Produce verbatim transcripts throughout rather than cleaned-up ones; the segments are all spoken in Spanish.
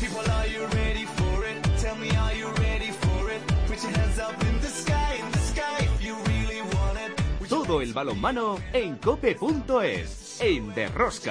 Todo el balonmano en cope punto es, en Derrosca.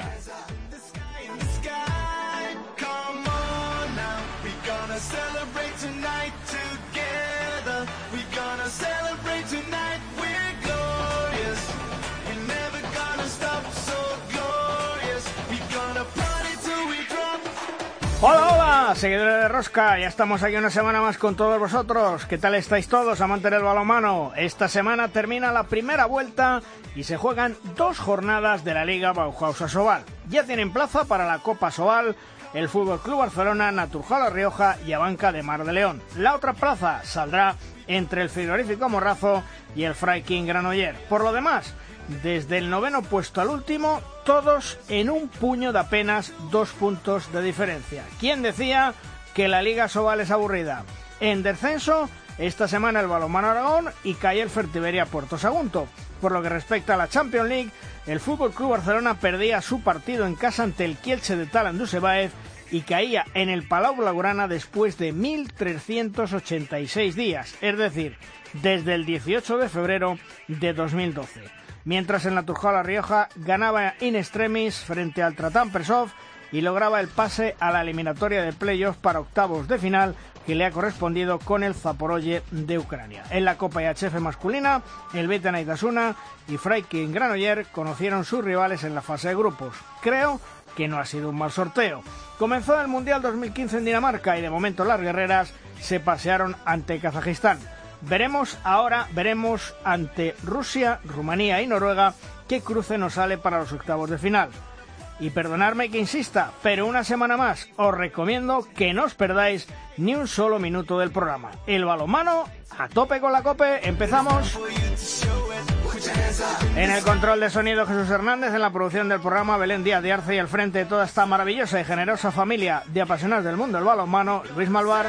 Hola, hola, seguidores de Rosca, ya estamos aquí una semana más con todos vosotros. ¿Qué tal estáis todos, amantes del balonmano? Esta semana termina la primera vuelta y se juegan dos jornadas de la Liga Bauhaus Asobal. Ya tienen plaza para la Copa Asobal el F C Barcelona, Naturjal La Rioja y Abanca de Mar de León. La otra plaza saldrá entre el Frigorífico Morrazo y el Freiking Granollers. Por lo demás, desde el noveno puesto al último, todos en un puño de apenas dos puntos de diferencia. ¿Quién decía que la Liga Asobal es aburrida? En descenso, esta semana el Balonmano Aragón y cae el Fertiberia Puerto Sagunto. Por lo que respecta a la Champions League, el F C Barcelona perdía su partido en casa ante el Kielce de Talan Dusebaev y caía en el Palau Blaugrana después de mil trescientos ochenta y seis días, es decir, desde el dieciocho de febrero de dos mil doce. Mientras el Naturjal La Rioja ganaba in extremis frente al Tratan Presov y lograba el pase a la eliminatoria de playoff para octavos de final que le ha correspondido con el Zaporozhye de Ucrania. En la Copa I H F masculina, el Beta Naitasuna y Freiking Granollers conocieron sus rivales en la fase de grupos. Creo que no ha sido un mal sorteo. Comenzó el Mundial dos mil quince en Dinamarca y de momento las guerreras se pasearon ante Kazajistán. Veremos ahora, veremos ante Rusia, Rumanía y Noruega qué cruce nos sale para los octavos de final. Y perdonadme que insista, pero una semana más os recomiendo que no os perdáis ni un solo minuto del programa. El balonmano a tope con la COPE, empezamos. En el control de sonido Jesús Hernández, en la producción del programa Belén Díaz de Arce y al frente de toda esta maravillosa y generosa familia de apasionados del mundo del balonmano, Luis Malvar.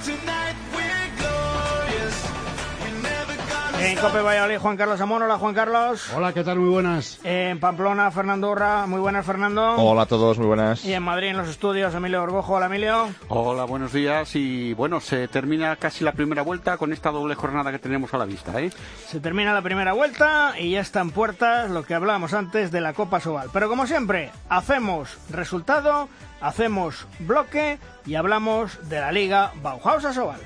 En Cope Valladolid, Juan Carlos Amón. Hola, Juan Carlos. Hola, ¿qué tal? Muy buenas. En Pamplona, Fernando Urra. Muy buenas, Fernando. Hola a todos, muy buenas. Y en Madrid, en los estudios, Emilio Orgojo. Hola, Emilio. Hola, buenos días. Y bueno, se termina casi la primera vuelta con esta doble jornada que tenemos a la vista, ¿eh? Se termina la primera vuelta y ya están puertas lo que hablábamos antes de la Copa Asobal. Pero como siempre, hacemos resultado, hacemos bloque y hablamos de la Liga Bauhaus Asobal.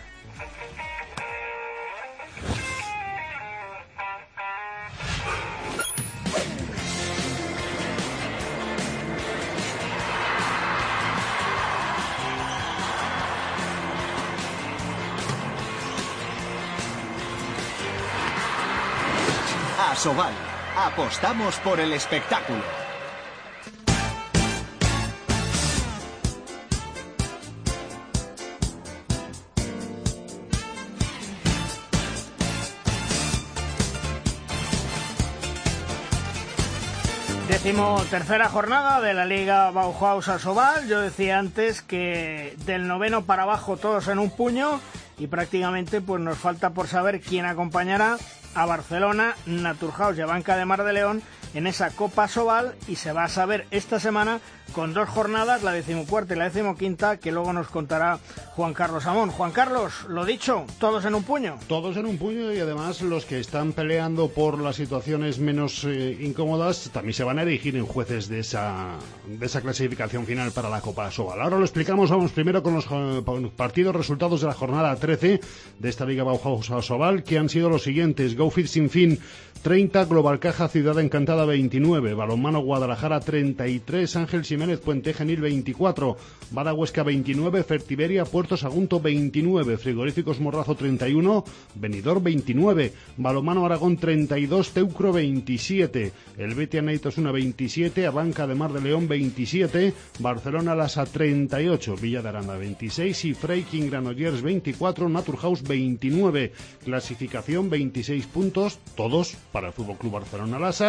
Asobal. Apostamos por el espectáculo. Decimo tercera jornada de la Liga Bauhaus Asobal. Yo decía antes que del noveno para abajo todos en un puño y prácticamente pues nos falta por saber quién acompañará a Barcelona, Naturhaus y Abanca de Mar de León en esa Copa Asobal, y se va a saber esta semana con dos jornadas, la decimocuarta y la decimoquinta, que luego nos contará Juan Carlos Amón. Juan Carlos, lo dicho, todos en un puño. Todos en un puño, y además los que están peleando por las situaciones menos eh, incómodas también se van a erigir en jueces de esa, de esa clasificación final para la Copa Asobal. Ahora lo explicamos, vamos primero con los eh, partidos, resultados de la jornada trece de esta Liga Bauhaus Asobal, que han sido los siguientes: Go Fit Sinfín treinta, Global Caja Ciudad Encantada veintinueve, Balonmano Guadalajara treinta y tres, Ángel Jiménez Puente Genil veinticuatro, Bada Huesca veintinueve, Fertiberia Puerto Sagunto veintinueve, Frigoríficos Morrazo treinta y uno, Benidorm veintinueve, Balonmano Aragón treinta y dos, Teucro veintisiete, el Betia Naitasuna veintisiete, Abanca de Mar de León veintisiete, Barcelona Lasa treinta y ocho, Villa de Aranda veintiséis y Freiking Granollers veinticuatro, Naturhaus veintinueve. Clasificación veintiséis puntos, todos para el F C Barcelona Lasa,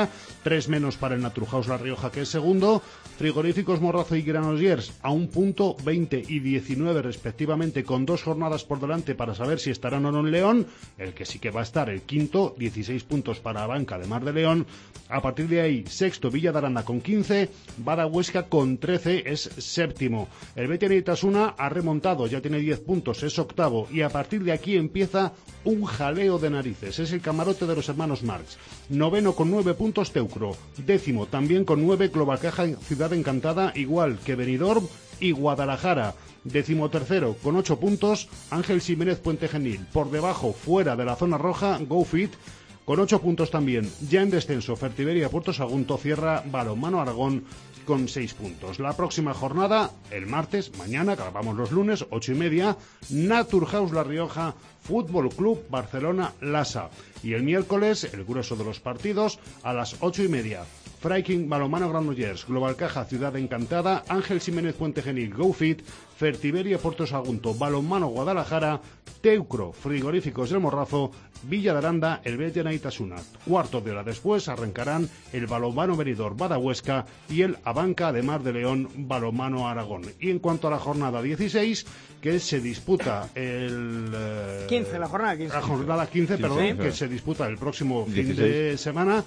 tres menos para el Naturhaus La Rioja, que es segundo. Frigoríficos Morrazo y Granollers a un punto, veinte y diecinueve respectivamente, con dos jornadas por delante para saber si estarán o no en León. El que sí que va a estar, el quinto, dieciséis puntos para Banca de Mar de León. A partir de ahí, sexto Villa de Aranda con quince, Bada Huesca con trece, es séptimo. El Betis Itasuna ha remontado, ya tiene diez puntos, es octavo, y a partir de aquí empieza un jaleo de narices. Es el camarote de los hermanos Marx. Noveno con nueve puntos Teucro, décimo también con nueve Globalcaja Ciudad Encantada, igual que Benidorm y Guadalajara. Décimo tercero con ocho puntos Ángel Jiménez Puente Genil. Por debajo, fuera de la zona roja, GoFit con ocho puntos también. Ya en descenso, Fertiberia Puerto Sagunto cierra Balonmano Aragón con seis puntos. La próxima jornada, el martes, mañana, grabamos los lunes, ocho y media, Naturhaus La Rioja, Fútbol Club Barcelona Lasa. Y el miércoles, el grueso de los partidos, a las ocho y media, Freiking Balonmano Granollers, Globalcaja Ciudad Encantada, Ángel Jiménez Puente Genil, GoFit, Fertiberia Puerto Sagunto, Balonmano Guadalajara, Teucro, Frigoríficos del Morrazo, Villa de Aranda, el Betis Itasuna. Cuarto de hora después arrancarán el Balonmano Benidorm Bada Huesca y el Abanca de Mar de León Balonmano Aragón. Y en cuanto a la jornada dieciséis, que se disputa el... Eh, quince, la jornada quince. La jornada quince, perdón, sí, que se disputa el próximo fin dieciséis de semana.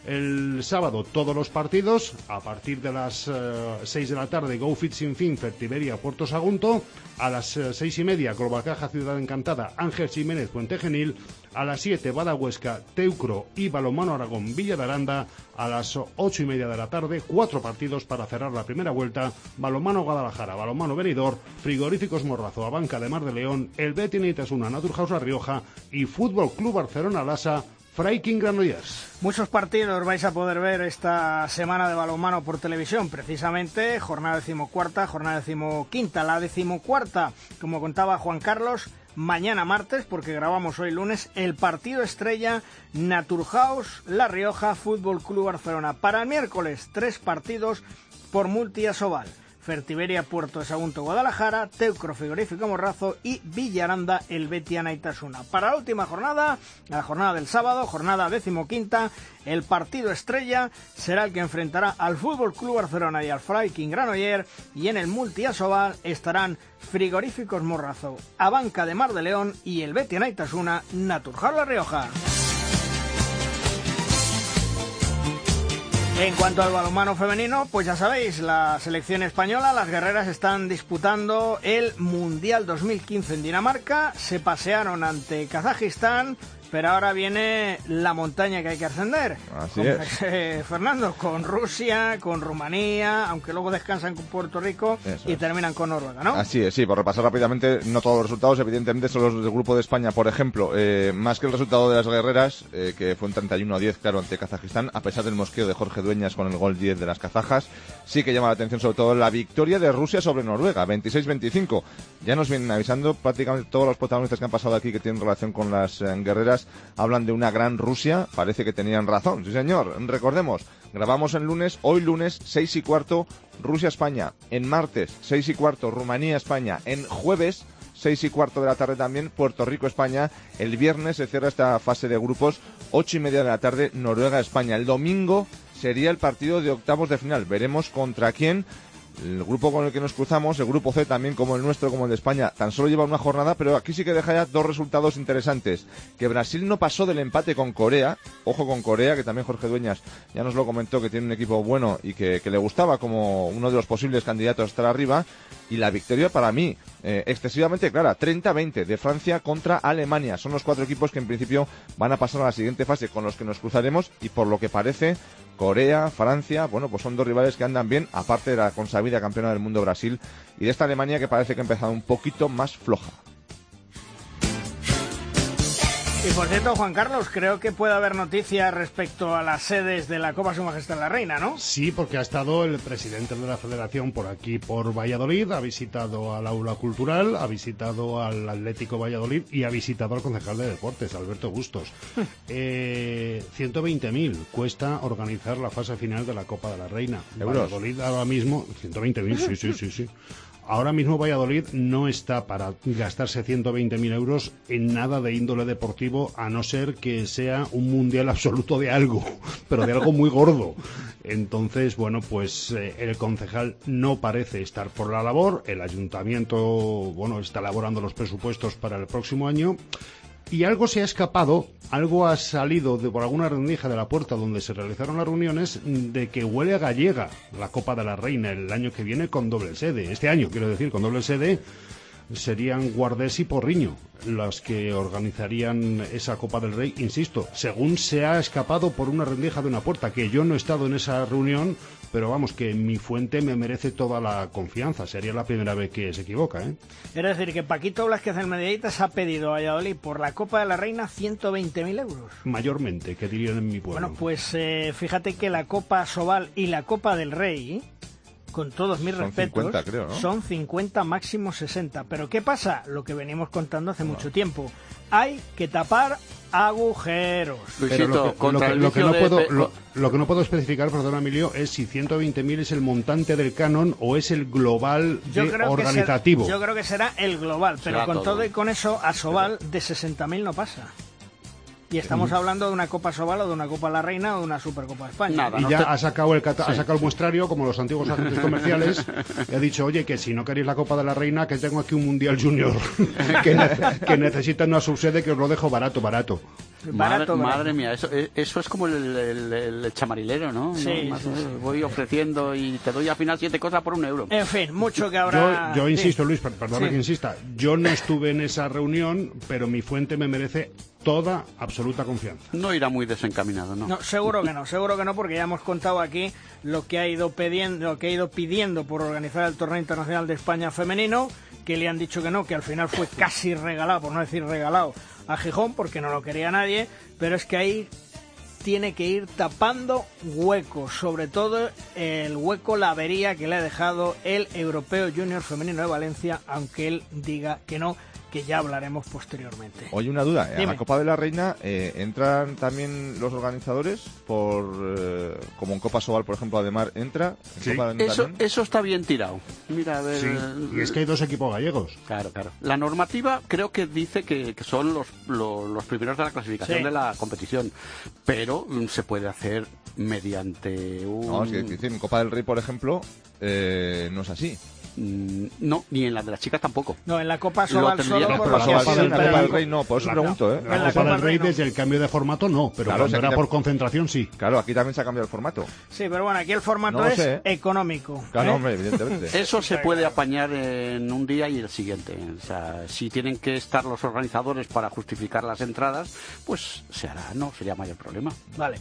El sábado todos los partidos, a partir de las uh, seis de la tarde, GoFit Sin Fin, Fertiberia Puerto Sagunto, a las uh, seis y media, Globalcaja Ciudad Encantada, Ángel Jiménez Puente Genil, a las siete, Bada Huesca, Teucro y Balonmano Aragón Villa de Aranda, a las ocho y media de la tarde, cuatro partidos para cerrar la primera vuelta, Balonmano Guadalajara, Balonmano Benidorm, Frigoríficos Morrazo, Abanca de Mar de León, el Betis Itasuna, Naturhaus La Rioja y Fútbol Club Barcelona Lasa, Freiking Granollers. Muchos partidos vais a poder ver esta semana de balonmano por televisión, precisamente jornada decimocuarta, jornada decimoquinta, la decimocuarta, como contaba Juan Carlos, mañana martes, porque grabamos hoy lunes, el partido estrella Naturhaus La Rioja, Fútbol Club Barcelona. Para el miércoles, tres partidos por Multiasobal. Fertiberia Puerto de Sagunto Guadalajara, Teucro Frigorífico Morrazo y Villaranda el Betis Itasuna. Para la última jornada, la jornada del sábado, jornada decimoquinta, el partido estrella será el que enfrentará al Fútbol Club Barcelona y al Freiking Granollers, y en el Multiasobal estarán Frigoríficos Morrazo, Abanca de Mar de León y el Betis Itasuna, Naturhaus La Rioja. En cuanto al balonmano femenino, pues ya sabéis, la selección española, las guerreras, están disputando el Mundial dos mil quince en Dinamarca. Se pasearon ante Kazajistán, pero ahora viene la montaña que hay que ascender. Así con, es. Eh, Fernando, con Rusia, con Rumanía, aunque luego descansan con Puerto Rico. Eso y es. Terminan con Noruega, ¿no? Así es, sí, por repasar rápidamente, no todos los resultados, evidentemente son los del grupo de España, por ejemplo, eh, más que el resultado de las guerreras, eh, que fue un treinta y uno a diez, claro, ante Kazajistán, a pesar del mosqueo de Jorge Dueñas con el gol diez de las kazajas, sí que llama la atención sobre todo la victoria de Rusia sobre Noruega, veintiséis veinticinco. Ya nos vienen avisando prácticamente todos los protagonistas que han pasado aquí que tienen relación con las eh, guerreras, hablan de una gran Rusia, parece que tenían razón, sí señor. Recordemos, grabamos el lunes, hoy lunes, seis y cuarto, Rusia-España, en martes, seis y cuarto, Rumanía-España, en jueves, seis y cuarto de la tarde también, Puerto Rico-España, el viernes se cierra esta fase de grupos, ocho y media de la tarde, Noruega-España, el domingo sería el partido de octavos de final, veremos contra quién. El grupo con el que nos cruzamos, el grupo C también como el nuestro, como el de España, tan solo lleva una jornada, pero aquí sí que deja ya dos resultados interesantes. Que Brasil no pasó del empate con Corea, ojo con Corea, que también Jorge Dueñas ya nos lo comentó, que tiene un equipo bueno y que, que le gustaba como uno de los posibles candidatos a estar arriba. Y la victoria para mí, eh, excesivamente clara, treinta a veinte de Francia contra Alemania. Son los cuatro equipos que en principio van a pasar a la siguiente fase con los que nos cruzaremos, y por lo que parece, Corea, Francia, bueno, pues son dos rivales que andan bien, aparte de la consabida campeona del mundo Brasil, y de esta Alemania que parece que ha empezado un poquito más floja. Y por cierto, Juan Carlos, creo que puede haber noticias respecto a las sedes de la Copa Su Majestad la Reina, ¿no? Sí, porque ha estado el presidente de la Federación por aquí, por Valladolid, ha visitado al Aula Cultural, ha visitado al Atlético Valladolid y ha visitado al concejal de Deportes, Alberto Bustos. eh, ciento veinte mil cuesta organizar la fase final de la Copa de la Reina. ¿Euros? Valladolid ahora mismo, ciento veinte mil, sí, sí, sí, sí. Ahora mismo Valladolid no está para gastarse ciento veinte mil euros en nada de índole deportivo, a no ser que sea un mundial absoluto de algo, pero de algo muy gordo. Entonces, bueno, pues eh, el concejal no parece estar por la labor, el ayuntamiento, bueno, está elaborando los presupuestos para el próximo año. Y algo se ha escapado, algo ha salido de, por alguna rendija de la puerta donde se realizaron las reuniones, de que huele a gallega la Copa de la Reina el año que viene con doble sede. Este año, quiero decir, con doble sede serían Guardés y Porriño las que organizarían esa Copa del Rey, insisto, según se ha escapado por una rendija de una puerta, que yo no he estado en esa reunión, pero vamos, que mi fuente me merece toda la confianza. Sería la primera vez que se equivoca, ¿eh? Es decir, que Paquito Blázquez el Mediaditas ha pedido a Valladolid por la Copa de la Reina ciento veinte mil euros. Mayormente, que dirían en mi pueblo. Bueno, pues eh, fíjate que la Copa Sobal y la Copa del Rey, con todos mis son respetos, cincuenta, creo, ¿no? son cincuenta, máximo sesenta. Pero ¿qué pasa? Lo que venimos contando hace no. mucho tiempo. Hay que tapar agujeros. Pero lo que, lo que, lo que no puedo, lo, lo que no puedo especificar, perdón, Emilio, es si ciento veinte mil es el montante del canon o es el global de organizativo. Será, yo creo que será el global, pero será con todo. todo y con eso a Sobal de sesenta mil no pasa. Y estamos hablando de una Copa Sobal o de una Copa La Reina o de una Supercopa España. Nada, y no ya te... ha sacado el cata... sí. ha sacado el muestrario, como los antiguos agentes comerciales, y ha dicho, oye, que si no queréis la Copa de la Reina, que tengo aquí un Mundial Junior que, ne que necesitan una subsede, que os lo dejo barato, barato. Madre, madre mía, eso, eso es como el, el, el chamarilero, ¿no? Sí, ¿no? sí, sí. Voy ofreciendo y te doy al final siete cosas por un euro. En fin, mucho que habrá... Yo, yo insisto, sí. Luis, perdona sí. que insista, yo no estuve en esa reunión, pero mi fuente me merece toda absoluta confianza. No irá muy desencaminado, ¿no? No, seguro que no, seguro que no, porque ya hemos contado aquí lo que ha ido pidiendo, lo que ha ido pidiendo por organizar el Torneo Internacional de España femenino, que le han dicho que no, que al final fue casi regalado, por no decir regalado, a Gijón, porque no lo quería nadie, pero es que ahí tiene que ir tapando huecos, sobre todo el hueco, la avería que le ha dejado el Europeo Junior Femenino de Valencia, aunque él diga que no, que ya hablaremos posteriormente. Oye, una duda, Dime. ¿a la Copa de la Reina eh, entran también los organizadores? por eh, Como en Copa Sobal, por ejemplo, Ademar entra. ¿En sí. Copa eso, eso está bien tirado. Mira, a ver, sí. Y es que hay dos equipos gallegos. Claro, claro. La normativa creo que dice que, que son los, los, los primeros de la clasificación sí. de la competición, pero mm, se puede hacer mediante un... No, es que decir, en Copa del Rey, por ejemplo, eh, no es así. No, ni en la de las chicas tampoco. No, en la Copa Sobal solo por la Copa Copa del Rey no, por eso la, pregunto, ¿eh? La, la, la Copa del Rey desde el cambio de formato no, pero claro, cuando o sea, era por concentración sí. Claro, aquí también se ha cambiado el formato. Sí, pero bueno, aquí el formato no es sé, ¿eh? económico. Claro, ¿eh? hombre, evidentemente. Eso se puede apañar en un día y el siguiente. O sea, si tienen que estar los organizadores para justificar las entradas, pues se hará, no sería mayor problema. Vale.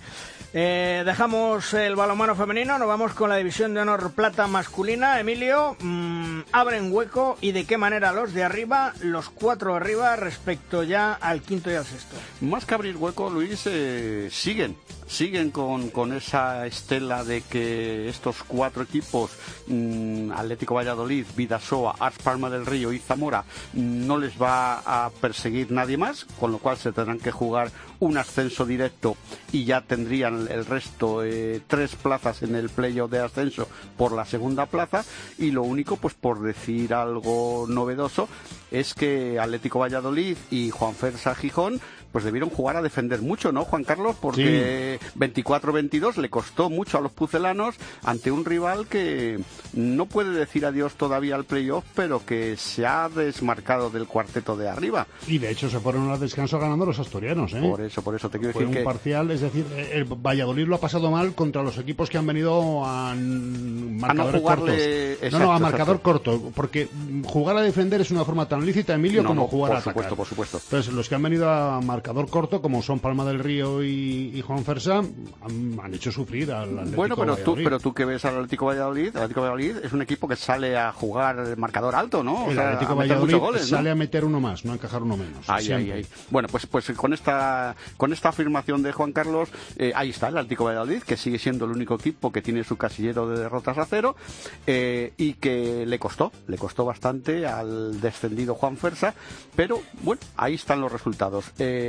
Eh, dejamos el balonmano femenino, nos vamos con la división de honor plata masculina. Emilio, mmm, abren hueco, y de qué manera los de arriba, los cuatro arriba, respecto ya al quinto y al sexto. Más que abrir hueco, Luis, eh, siguen, siguen con, con esa estela de que estos cuatro equipos, mmm, Atlético Valladolid, Vidasoa, Arts Palma del Río y Zamora, no les va a perseguir nadie más, con lo cual se tendrán que jugar un ascenso directo y ya tendrían el resto eh, tres plazas en el playoff de ascenso por la segunda plaza, y lo único, pues por decir algo novedoso, es que Atlético Valladolid y Juan Fersa Gijón pues debieron jugar a defender mucho, ¿no, Juan Carlos? Porque sí. veinticuatro veintidós le costó mucho a los pucelanos ante un rival que no puede decir adiós todavía al playoff, pero que se ha desmarcado del cuarteto de arriba. Y de hecho se fueron al descanso ganando los asturianos, ¿eh? Por eso, por eso te quiero Fue decir un que... parcial, es decir, el Valladolid lo ha pasado mal contra los equipos que han venido a marcadores a no jugarle... cortos. Exacto, no, no, a marcador exacto. corto, porque jugar a defender es una forma tan lícita, Emilio, no, como no, jugar por a atacar. Supuesto, por supuesto. Entonces, los que han venido a marcar marcador corto, como son Palma del Río y, y Juan Fersa, han, han hecho sufrir al Atlético Bueno, pero Valladolid. tú, pero tú que ves al Atlético Valladolid, el Atlético Valladolid es un equipo que sale a jugar marcador alto, ¿no? O el sea, Atlético a meter Valladolid muchos goles, sale ¿no? a meter uno más, no a encajar uno menos. Ahí, ahí, ahí. Bueno, pues, pues con esta, con esta afirmación de Juan Carlos, eh, ahí está el Atlético Valladolid, que sigue siendo el único equipo que tiene su casillero de derrotas a cero, eh, y que le costó, le costó bastante al descendido Juan Fersa, pero bueno, ahí están los resultados. Eh,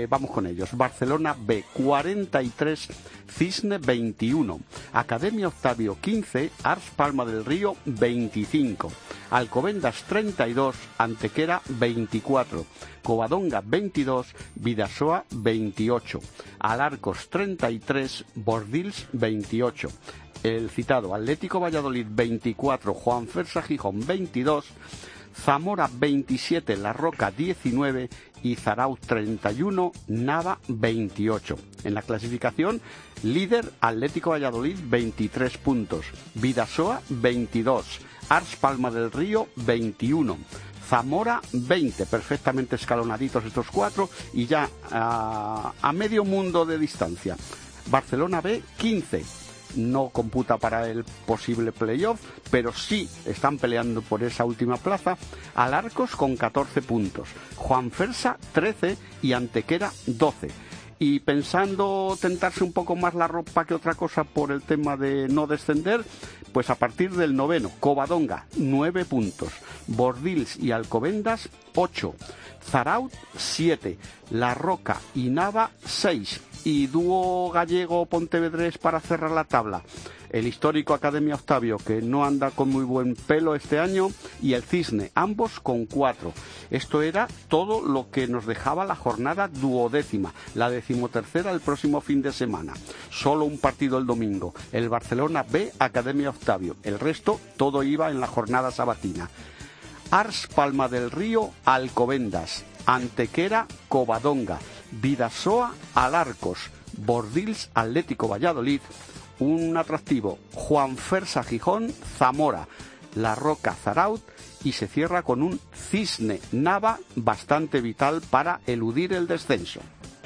Eh, vamos con ellos. Barcelona B, cuarenta y tres, Cisne veintiuno. Academia Octavio quince, Ars Palma del Río veinticinco. Alcobendas treinta y dos, Antequera veinticuatro. Covadonga veintidós, Vidasoa veintiocho. Alarcos treinta y tres, Bordils veintiocho. El citado Atlético Valladolid veinticuatro, Juan Fersa Gijón veintidós, Zamora veintisiete, La Roca diecinueve y Zarauz treinta y uno, Nava veintiocho. En la clasificación, líder Atlético Valladolid veintitrés puntos, Vidasoa veintidós, Ars Palma del Río veintiuno, Zamora veinte, perfectamente escalonaditos estos cuatro y ya a, a medio mundo de distancia. Barcelona B quince. No computa para el posible playoff, pero sí están peleando por esa última plaza. Alarcos con catorce puntos, Juan Fersa trece y Antequera doce. Y pensando tentarse un poco más la ropa que otra cosa por el tema de no descender, pues a partir del noveno, Covadonga nueve puntos, Bordils y Alcobendas ocho, Zarauz siete, La Roca y Nava seis. Y dúo gallego-pontevedrés para cerrar la tabla. El histórico Academia Octavio, que no anda con muy buen pelo este año, y el Cisne, ambos con cuatro. Esto era todo lo que nos dejaba la jornada duodécima, la decimotercera el próximo fin de semana. Solo un partido el domingo, el Barcelona B Academia Octavio. El resto todo iba en la jornada sabatina. Ars Palma del Río, Alcobendas. Antequera, Covadonga. Vidasoa, Alarcos. Bordils, Atlético Valladolid. Un atractivo, Juan Fersa Gijón, Zamora. La Roca, Zarauz. Y se cierra con un Cisne, Nava, bastante vital para eludir el descenso.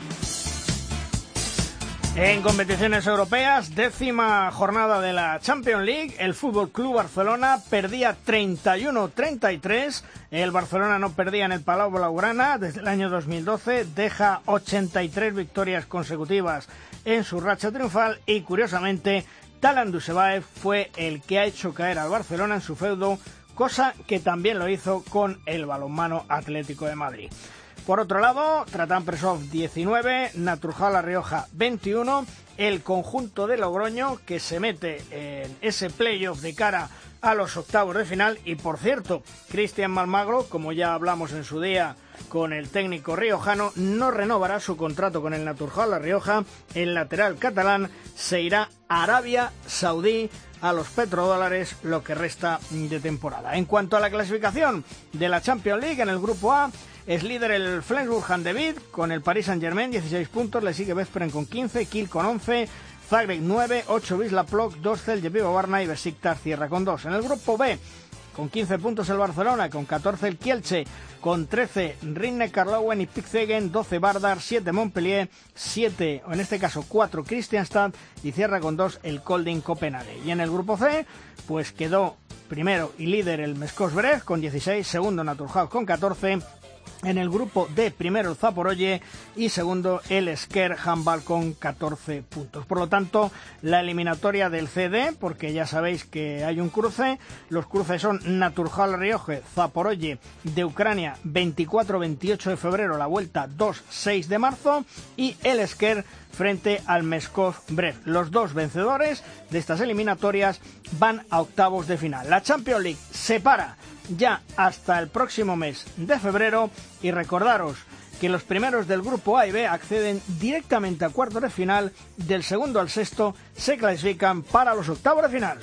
En competiciones europeas, décima jornada de la Champions League, el F C Barcelona perdía treinta y uno treinta y tres, el Barcelona no perdía en el Palau Blaugrana desde el año dos mil doce, deja ochenta y tres victorias consecutivas en su racha triunfal y, curiosamente, Talan Dusebaev fue el que ha hecho caer al Barcelona en su feudo, cosa que también lo hizo con el Balonmano Atlético de Madrid. Por otro lado, Tratan Presov diecinueve, Naturjal La Rioja veintiuno, el conjunto de Logroño que se mete en ese playoff de cara a los octavos de final. Y por cierto, Cristian Malmagro, como ya hablamos en su día con el técnico riojano, no renovará su contrato con el Naturjal La Rioja. El lateral catalán se irá a Arabia Saudí, a los petrodólares, lo que resta de temporada. En cuanto a la clasificación de la Champions League, en el grupo A es líder el Flensburg-Handewitt con el Paris Saint-Germain, dieciséis puntos, le sigue Veszprém con quince, Kiel con once, Zagreb nueve, ocho Wisla Plock, dos Celje Vigo Varna y Besiktas cierra con dos. En el grupo B, con quince puntos el Barcelona, con catorce el Kielce, con trece Rinne-Karlowen y Pickzegen, doce Vardar, siete Montpellier, siete, o en este caso cuatro Kristianstad y cierra con dos el Kolding Copenhague. Y en el grupo C, pues quedó primero y líder el Meskos Brest con dieciséis, segundo Naturhaus con catorce, en el grupo D, primero el Zaporozhye y segundo el Sker Handball con catorce puntos. Por lo tanto, la eliminatoria del C D, porque ya sabéis que hay un cruce, los cruces son Naturjal Rioje, Zaporozhye de Ucrania, veinticuatro veintiocho de febrero, la vuelta dos seis de marzo, y el Sker frente al Meskov Brest. Los dos vencedores de estas eliminatorias van a octavos de final. La Champions League se para ya hasta el próximo mes de febrero y recordaros que los primeros del grupo A y B acceden directamente a cuartos de final, del segundo al sexto se clasifican para los octavos de final.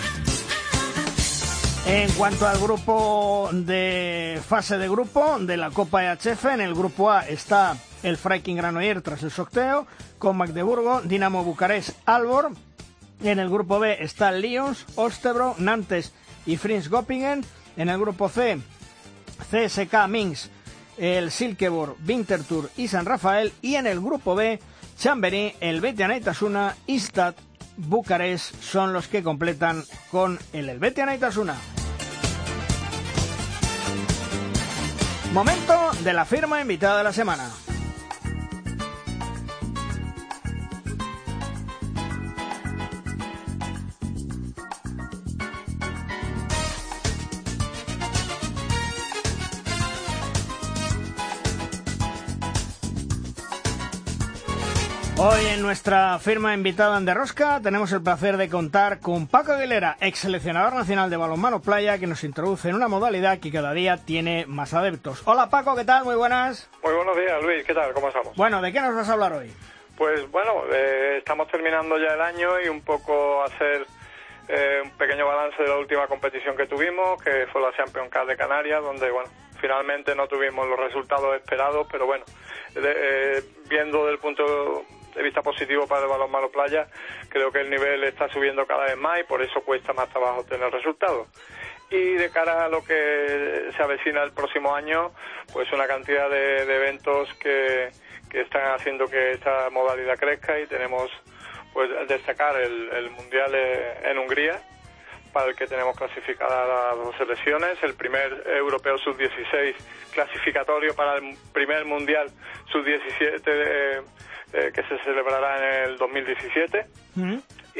En cuanto al grupo de fase de grupo de la Copa E H F, en el grupo A está el Freiking Granollers tras el sorteo, con Magdeburgo, Dinamo Bucarest, Aalborg. En el grupo B está el Lions, Ostebro, Nantes y Frins Göppingen. En el grupo C, C S K Minsk, el Silkeborg, Winterthur y San Rafael. Y en el grupo B, Chamberí, el Helvetia Naitasuna y Stad Bucarest son los que completan con el Helvetia Naitasuna. Momento de la firma invitada de la semana. Hoy en nuestra firma invitada en Derrosca tenemos el placer de contar con Paco Aguilera, ex seleccionador nacional de balonmano playa, que nos introduce en una modalidad que cada día tiene más adeptos. Hola Paco, ¿qué tal? Muy buenas. Muy buenos días, Luis, ¿qué tal? ¿Cómo estamos? Bueno, ¿de qué nos vas a hablar hoy? Pues bueno, eh, estamos terminando ya el año y un poco hacer eh, un pequeño balance de la última competición que tuvimos, que fue la Champions Cup de Canarias, donde bueno, finalmente no tuvimos los resultados esperados, pero bueno, de, eh, viendo desde el punto de vista positivo para el balonmano playa, creo que el nivel está subiendo cada vez más y por eso cuesta más trabajo tener resultados. Y de cara a lo que se avecina el próximo año, pues una cantidad de, de eventos que, que están haciendo que esta modalidad crezca, y tenemos pues destacar el, el Mundial en Hungría, para el que tenemos clasificadas las dos selecciones, el primer europeo sub dieciséis clasificatorio para el primer Mundial sub diecisiete eh, eh, que se celebrará en el dos mil diecisiete. Uh-huh.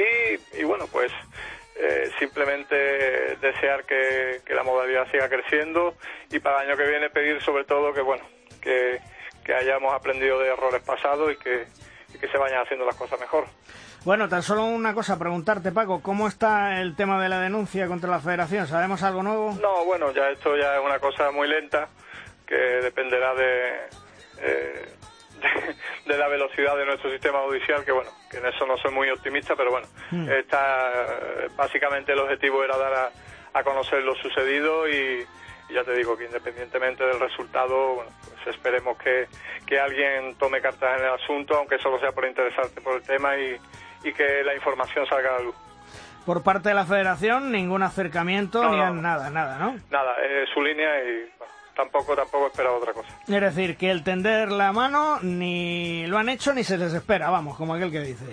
y, y bueno, pues eh, simplemente desear que, que la modalidad siga creciendo, y para el año que viene pedir sobre todo que bueno que, que hayamos aprendido de errores pasados y que, y que se vayan haciendo las cosas mejor. Bueno, tan solo una cosa, preguntarte, Paco, ¿cómo está el tema de la denuncia contra la Federación? ¿Sabemos algo nuevo? No, bueno, ya esto ya es una cosa muy lenta, que dependerá de, eh, de, de la velocidad de nuestro sistema judicial, que bueno, que en eso no soy muy optimista, pero bueno, mm. está, básicamente el objetivo era dar a, a conocer lo sucedido, y, y ya te digo que independientemente del resultado, bueno, pues esperemos que, que alguien tome cartas en el asunto, aunque solo sea por interesarte por el tema, y y que la información salga a la luz. Por parte de la Federación, ningún acercamiento, no, ni no, nada, nada, ¿no? Nada, es su línea, y bueno, tampoco tampoco esperaba otra cosa. Es decir, que el tender la mano ni lo han hecho ni se les espera, vamos, como aquel que dice.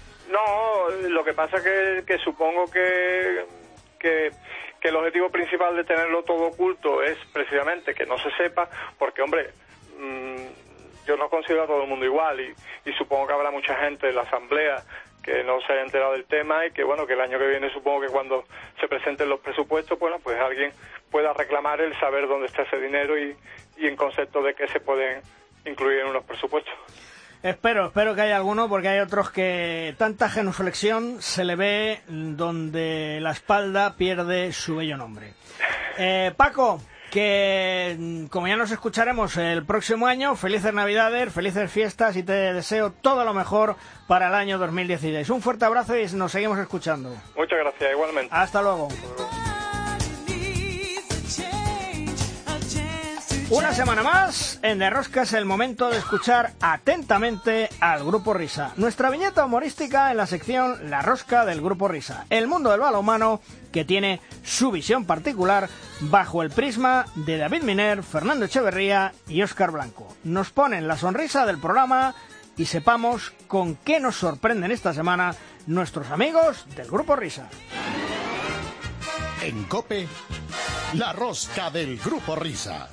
No, lo que pasa que, que supongo que, que, que el objetivo principal de tenerlo todo oculto es precisamente que no se sepa, porque, hombre, mmm, yo no considero a todo el mundo igual, y, y supongo que habrá mucha gente en la asamblea que no se haya enterado del tema, y que bueno, que el año que viene supongo que cuando se presenten los presupuestos, bueno, pues alguien pueda reclamar el saber dónde está ese dinero, y, y en concepto de que se pueden incluir en unos presupuestos. Espero, espero que haya alguno, porque hay otros que tanta genuflexión se le ve donde la espalda pierde su bello nombre. Eh, Paco, que como ya nos escucharemos el próximo año, felices Navidades, felices fiestas, y te deseo todo lo mejor para el año dos mil dieciséis. Un fuerte abrazo y nos seguimos escuchando. Muchas gracias, igualmente. Hasta luego. Una semana más, en Derrosca es el momento de escuchar atentamente al Grupo Risa. Nuestra viñeta humorística en la sección La Rosca del Grupo Risa. El mundo del balonmano que tiene su visión particular bajo el prisma de David Miner, Fernando Echeverría y Óscar Blanco. Nos ponen la sonrisa del programa y sepamos con qué nos sorprenden esta semana nuestros amigos del Grupo Risa. En COPE, La Rosca del Grupo Risa.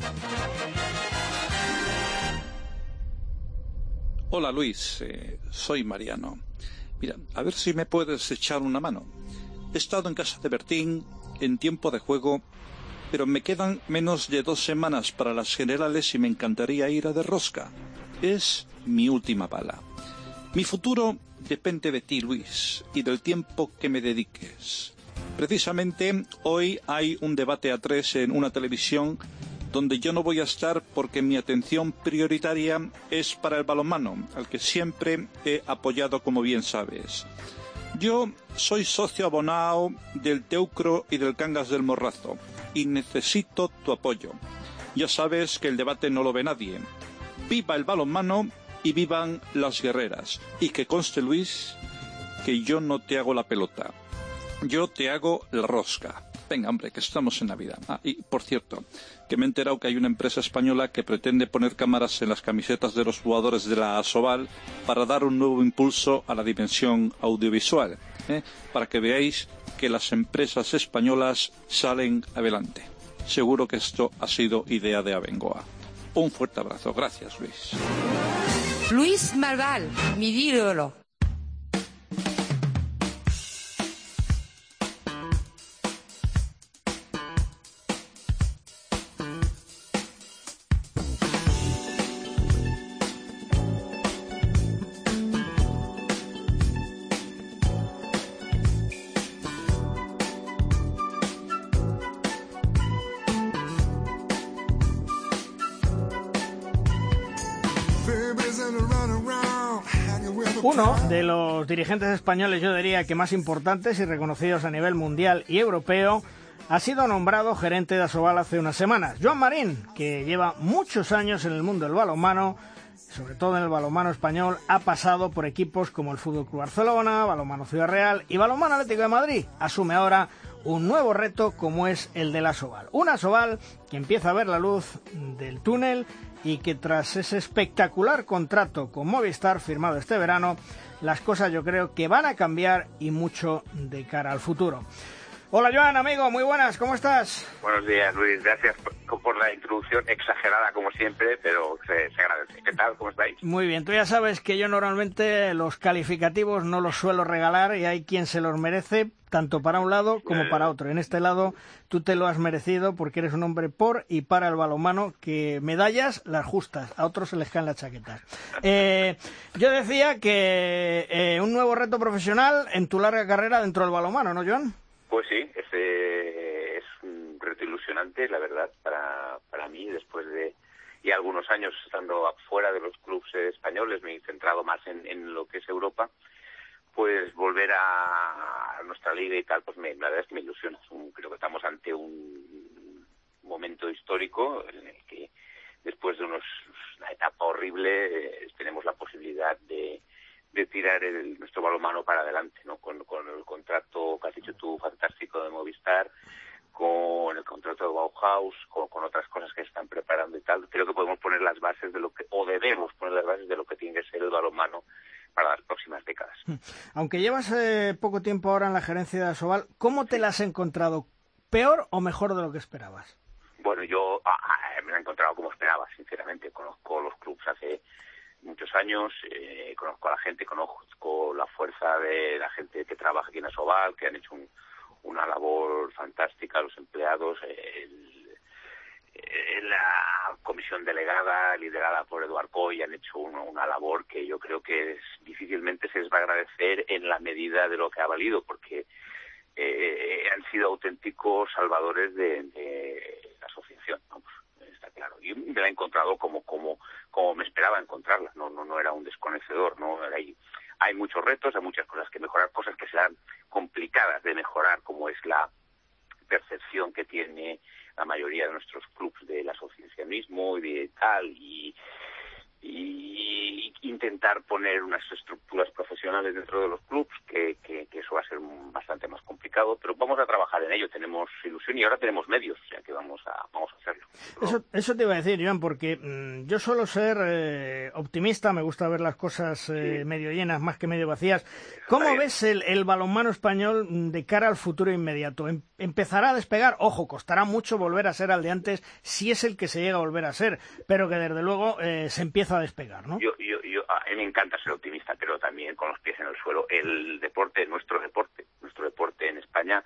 Hola Luis, eh, soy Mariano. Mira, a ver si me puedes echar una mano. He estado en casa de Bertín en tiempo de juego, pero me quedan menos de dos semanas para las generales y me encantaría ir a Derrosca. Es mi última bala. Mi futuro depende de ti, Luis, y del tiempo que me dediques. Precisamente hoy hay un debate a tres en una televisión donde yo no voy a estar porque mi atención prioritaria es para el balonmano, al que siempre he apoyado, como bien sabes. Yo soy socio abonado del Teucro y del Cangas del Morrazo y necesito tu apoyo. Ya sabes que el debate no lo ve nadie. Viva el balonmano y vivan las guerreras. Y que conste, Luis, que yo no te hago la pelota. Yo te hago la rosca. Venga, hombre, que estamos en Navidad. Ah, y por cierto, que me he enterado que hay una empresa española que pretende poner cámaras en las camisetas de los jugadores de la Asobal para dar un nuevo impulso a la dimensión audiovisual, ¿eh? Para que veáis que las empresas españolas salen adelante. Seguro que esto ha sido idea de Abengoa. Un fuerte abrazo. Gracias, Luis. Luis Marval, mi ídolo. Uno de los dirigentes españoles, yo diría que más importantes y reconocidos a nivel mundial y europeo, ha sido nombrado gerente de Asobal hace unas semanas. Joan Marín, que lleva muchos años en el mundo del balonmano, sobre todo en el balonmano español, ha pasado por equipos como el F C Barcelona, Balonmano Ciudad Real y Balonmano Atlético de Madrid. Asume ahora un nuevo reto como es el del Asobal. Un Asobal que empieza a ver la luz del túnel y que tras ese espectacular contrato con Movistar firmado este verano, las cosas yo creo que van a cambiar y mucho de cara al futuro. Hola Joan, amigo, muy buenas, ¿cómo estás? Buenos días, Luis, gracias por, por la introducción exagerada como siempre, pero se, se agradece. ¿Qué tal? ¿Cómo estáis? Muy bien, tú ya sabes que yo normalmente los calificativos no los suelo regalar y hay quien se los merece, tanto para un lado como para otro. En este lado tú te lo has merecido porque eres un hombre por y para el balonmano, que medallas las justas, a otros se les caen las chaquetas. Eh, yo decía que eh, un nuevo reto profesional en tu larga carrera dentro del balonmano, ¿no, Joan? Pues sí, ese es un reto ilusionante, la verdad, para, para mí, después de ya algunos años estando afuera de los clubes españoles, me he centrado más en, en lo que es Europa, pues volver a, a nuestra liga y tal, pues me, la verdad es que me ilusiona. Un, creo que estamos ante un momento histórico en el que después de unos, una etapa horrible eh, tenemos la posibilidad de de tirar el, nuestro balonmano para adelante, ¿no? Con, con el contrato que has dicho tú, fantástico, de Movistar, con el contrato de Bauhaus, con, con otras cosas que se están preparando y tal. Creo que podemos poner las bases de lo que, o debemos poner las bases de lo que tiene que ser el balonmano para las próximas décadas. Aunque llevas eh, poco tiempo ahora en la gerencia de Asobal, ¿cómo te la has encontrado? ¿Peor o mejor de lo que esperabas? Bueno, yo ah, me la he encontrado como esperaba, sinceramente. Conozco los clubes hace muchos años, eh, conozco a la gente, conozco la fuerza de la gente que trabaja aquí en Asobal, que han hecho un, una labor fantástica, los empleados, el, el, la comisión delegada liderada por Eduard Coy han hecho una, una labor que yo creo que es, difícilmente se les va a agradecer en la medida de lo que ha valido, porque eh, han sido auténticos salvadores de, de la asociación, vamos. Está claro, y me la he encontrado como como como me esperaba encontrarla, no no no era un desconocedor, no hay hay muchos retos, hay muchas cosas que mejorar, cosas que serán complicadas de mejorar, como es la percepción que tiene la mayoría de nuestros clubes del asociacionismo y de tal, y y intentar poner unas estructuras profesionales dentro de los clubes, que, que, que eso va a ser bastante más complicado, pero vamos a trabajar en ello, tenemos ilusión y ahora tenemos medios, o sea que vamos a vamos a hacerlo. Eso, eso te iba a decir, Joan, porque mmm, yo suelo ser eh, optimista, me gusta ver las cosas eh, sí. medio llenas más que medio vacías. ¿Cómo ves el, el balonmano español de cara al futuro inmediato? ¿Em, ¿Empezará a despegar? Ojo, costará mucho volver a ser al de antes, si es el que se llega a volver a ser, pero que desde luego eh, se empieza a despegar, ¿no? Yo, yo, yo, a mí me encanta ser optimista, pero también con los pies en el suelo. El deporte, nuestro deporte, nuestro deporte en España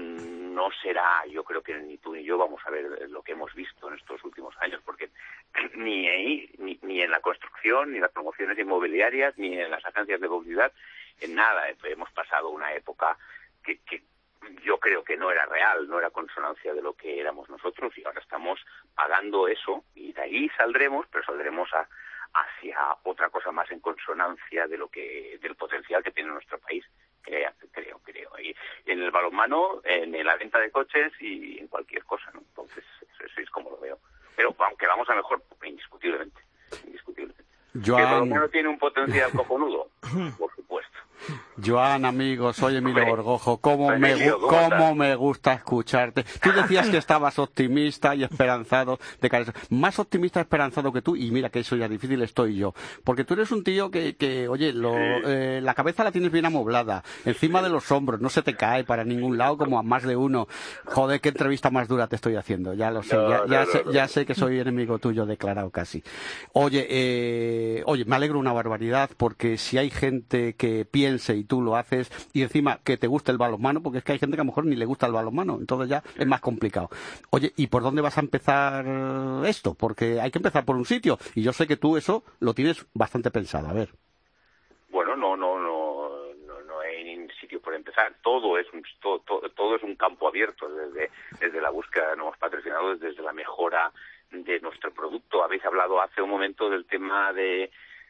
no será, yo creo que ni tú ni yo vamos a ver lo que hemos visto en estos últimos años, porque ni ahí, ni, ni en la construcción, ni en las promociones inmobiliarias, ni en las agencias de publicidad, en nada. Hemos pasado una época que, que yo creo que no era real, no era consonancia de lo que éramos nosotros, y ahora estamos pagando eso, y de ahí saldremos, pero saldremos a hacia otra cosa más en consonancia de lo que del potencial que tiene nuestro país, creo, creo, creo. Y en el balonmano, en la venta de coches y en cualquier cosa, ¿no? Entonces, eso es como lo veo. Pero aunque vamos a mejor, indiscutiblemente, indiscutiblemente. Joan... ¿Que el balonmano tiene un potencial cojonudo? Por supuesto. Joan, amigo, soy Emilio Borgojo. ¿Cómo, me, ¿Cómo me gusta escucharte? Tú decías que estabas optimista y esperanzado de cara a eso. Más optimista y esperanzado que tú, y mira que eso ya difícil estoy yo. Porque tú eres un tío que, que oye, lo, sí. eh, la cabeza la tienes bien amoblada, encima sí. de los hombros, no se te cae para ningún lado como a más de uno. Joder, qué entrevista más dura te estoy haciendo, ya lo sé, no, ya, ya, no, sé, no, ya sé que soy enemigo tuyo declarado casi. Oye, eh, oye, me alegro una barbaridad, porque si hay gente que piense y tú lo haces, y encima que te guste el balonmano, porque es que hay gente que a lo mejor ni le gusta el balonmano, entonces ya es más complicado. Oye, ¿y por dónde vas a empezar esto? Porque hay que empezar por un sitio, y yo sé que tú eso lo tienes bastante pensado. A ver. Bueno, no, no, no, no, no hay sitio por empezar. Todo es un todo, todo, todo es un campo abierto, desde desde la búsqueda de nuevos patrocinadores, desde la mejora de nuestro producto. Habéis hablado hace un momento del tema de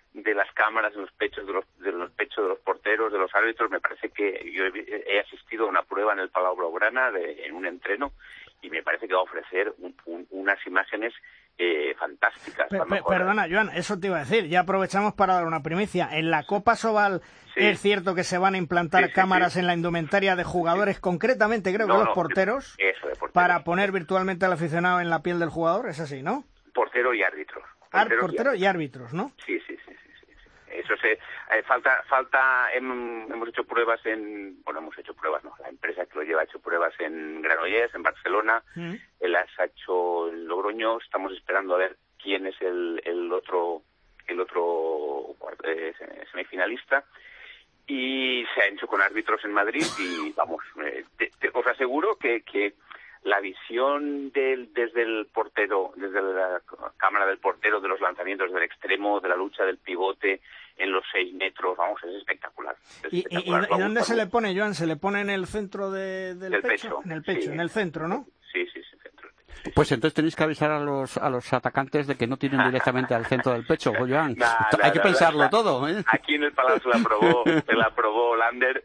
de las cámaras en los pechos de los, de los pechos de los porteros, de los árbitros. Me parece que yo he, he asistido a una prueba en el Palau Blaugrana de, en un entreno, y me parece que va a ofrecer un, un, unas imágenes eh, fantásticas. Pe pe perdona, Joan, eso te iba a decir. Ya aprovechamos para dar una primicia. En la Copa Sobal, sí, es cierto que se van a implantar sí, sí, cámaras sí. en la indumentaria de jugadores, sí. concretamente creo no, que los no, porteros, eso de porteros, para poner virtualmente al aficionado en la piel del jugador. Es así, ¿no? Portero y árbitros. Portero, portero y, y árbitros, ¿no? Sí, sí, sí. sí, sí, sí. Eso se eh, falta, falta. Hem, hemos hecho pruebas en, bueno, hemos hecho pruebas, no. La empresa que lo lleva ha hecho pruebas en Granollers, en Barcelona. Mm. Él las ha hecho en Logroño. Estamos esperando a ver quién es el, el otro, el otro eh, semifinalista. Y se ha hecho con árbitros en Madrid y vamos, eh, te, te, os aseguro que, que la visión del, desde el portero, desde la cámara del portero, de los lanzamientos del extremo, de la lucha del pivote en los seis metros, vamos, es espectacular. Es ¿Y, espectacular. y, y dónde se le pone, Joan? ¿Se le pone en el centro de, del, del pecho? pecho? En el pecho, sí. En el centro, ¿no? Sí, sí, sí, centro. Pues entonces tenéis que avisar a los a los atacantes de que no tiren directamente al centro del pecho, Joan. Nah, Hay nah, que nah, pensarlo nah, todo, ¿eh? Aquí en el Palau se la aprobó, se la aprobó Lander.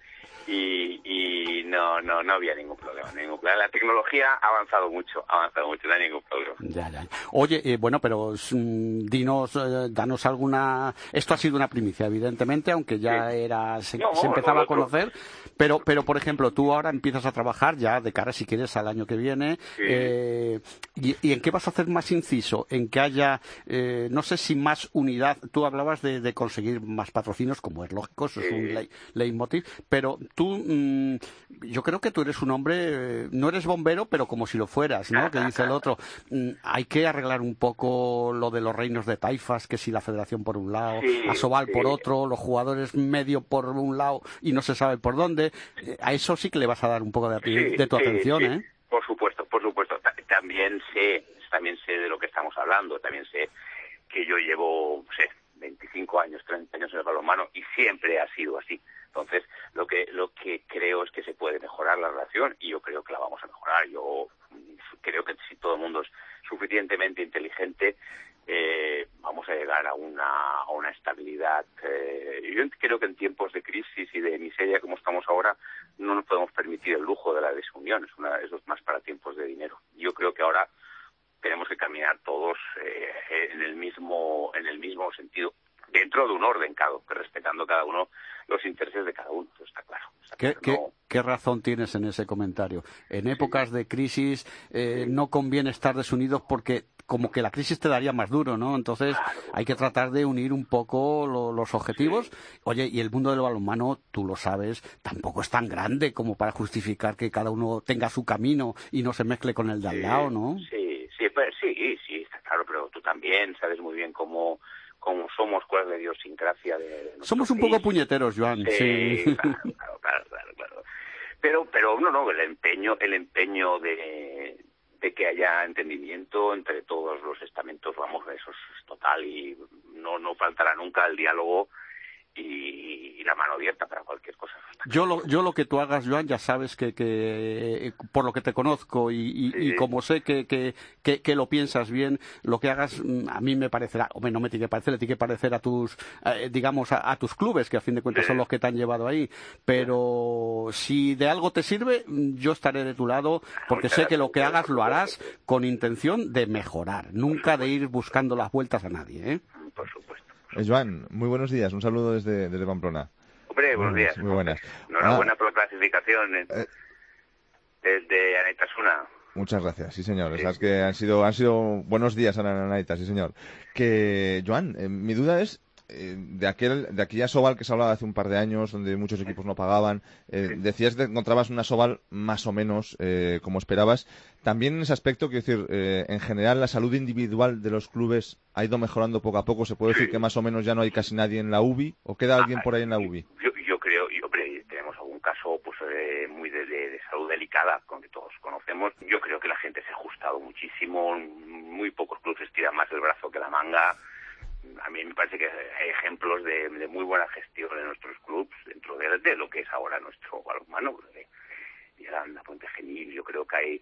Y, y no no no había ningún problema, ningún problema. La tecnología ha avanzado mucho, ha avanzado mucho, no hay ningún problema. Ya, ya. Oye, eh, bueno, pero mm, dinos, eh, danos alguna... Esto ha sido una primicia, evidentemente, aunque ya sí. era se, no, se empezaba no, a conocer, pero, pero, por ejemplo, tú ahora empiezas a trabajar ya de cara, si quieres, al año que viene, sí. eh, y, ¿y en qué vas a hacer más inciso? En que haya, eh, no sé si más unidad, tú hablabas de, de conseguir más patrocinios, como es lógico, eso sí. es un ley, leitmotiv, pero tú, mmm, yo creo que tú eres un hombre, eh, no eres bombero, pero como si lo fueras, ¿no? Que dice el otro, mm, hay que arreglar un poco lo de los reinos de taifas, que si la federación por un lado, sí, Asobal sí. por otro, los jugadores medio por un lado y no se sabe por dónde. Eh, a eso sí que le vas a dar un poco de, sí, de tu sí, atención, sí. ¿eh? Por supuesto, por supuesto. También sé, también sé de lo que estamos hablando, también sé que yo llevo, no sé, veinticinco años, treinta años en el balonmano y siempre ha sido así. Entonces, lo que lo que creo es que se puede mejorar la relación y yo creo que la vamos a mejorar. Yo creo que si todo el mundo es suficientemente inteligente, eh, vamos a llegar a una a una estabilidad. Eh, yo creo que en tiempos de crisis y de miseria como estamos ahora, no nos podemos permitir el lujo de la desunión. Es una, eso es más para tiempos de dinero. Yo creo que ahora tenemos que caminar todos eh, en el mismo en el mismo sentido, dentro de un orden, claro, que respetando cada uno los intereses de cada uno, está claro. Está ¿Qué, claro ¿qué, no... ¿Qué razón tienes en ese comentario? En épocas de crisis eh, no conviene estar desunidos porque como que la crisis te daría más duro, ¿no? Entonces claro, hay que tratar de unir un poco lo, los objetivos. Sí. Oye, y el mundo del balonmano, tú lo sabes, tampoco es tan grande como para justificar que cada uno tenga su camino y no se mezcle con el de al sí, lado, ¿no? Sí, sí, pues, sí, sí, está claro, pero tú también sabes muy bien cómo... como somos, cuál es la idiosincrasia de, de somos un país. Poco puñeteros, Joan. Sí, sí. Claro, claro, claro, claro, claro. Pero, pero no, no, el empeño, el empeño de, de que haya entendimiento entre todos los estamentos, vamos, eso es total y no, no faltará nunca el diálogo y, y la mano abierta para cualquier cosa. Yo lo, yo lo que tú hagas, Joan, ya sabes que, que por lo que te conozco y, y, sí. y como sé que, que, que, que lo piensas bien, lo que hagas a mí me parecerá, hombre, no me tiene que parecer, le tiene que parecer a tus, eh, digamos, a, a tus clubes, que a fin de cuentas sí. son los que te han llevado ahí. Pero si de algo te sirve, yo estaré de tu lado, porque sé que lo que hagas lo harás con intención de mejorar, nunca de ir buscando las vueltas a nadie, ¿eh? Por supuesto. Eh, Joan, muy buenos días, un saludo desde, desde Pamplona. Hombre, buenos días. Muy buenas. Enhorabuena ah, por la clasificación eh, eh, desde Anaitasuna. Muchas gracias, sí señor. Sí. Es que han sido han sido buenos días a Anaita, sí señor. Que, Joan, eh, mi duda es eh, de aquel de aquella Sobal que se hablaba hace un par de años, donde muchos equipos no pagaban. Eh, sí. Decías que encontrabas una Sobal más o menos eh, como esperabas. También en ese aspecto, quiero decir, eh, en general la salud individual de los clubes ha ido mejorando poco a poco. ¿Se puede decir que más o menos ya no hay casi nadie en la U B I? ¿O queda alguien por ahí en la U B I? Yo, yo creo, y hombre, tenemos algún caso pues eh, muy de, de, de salud delicada, con que todos conocemos. Yo creo que la gente se ha ajustado muchísimo. Muy pocos clubes estiran más el brazo que la manga. A mí me parece que hay ejemplos de, de muy buena gestión en nuestros clubes dentro de, de lo que es ahora nuestro balonmano. De, de Aranda, Puente Genil, yo creo que hay...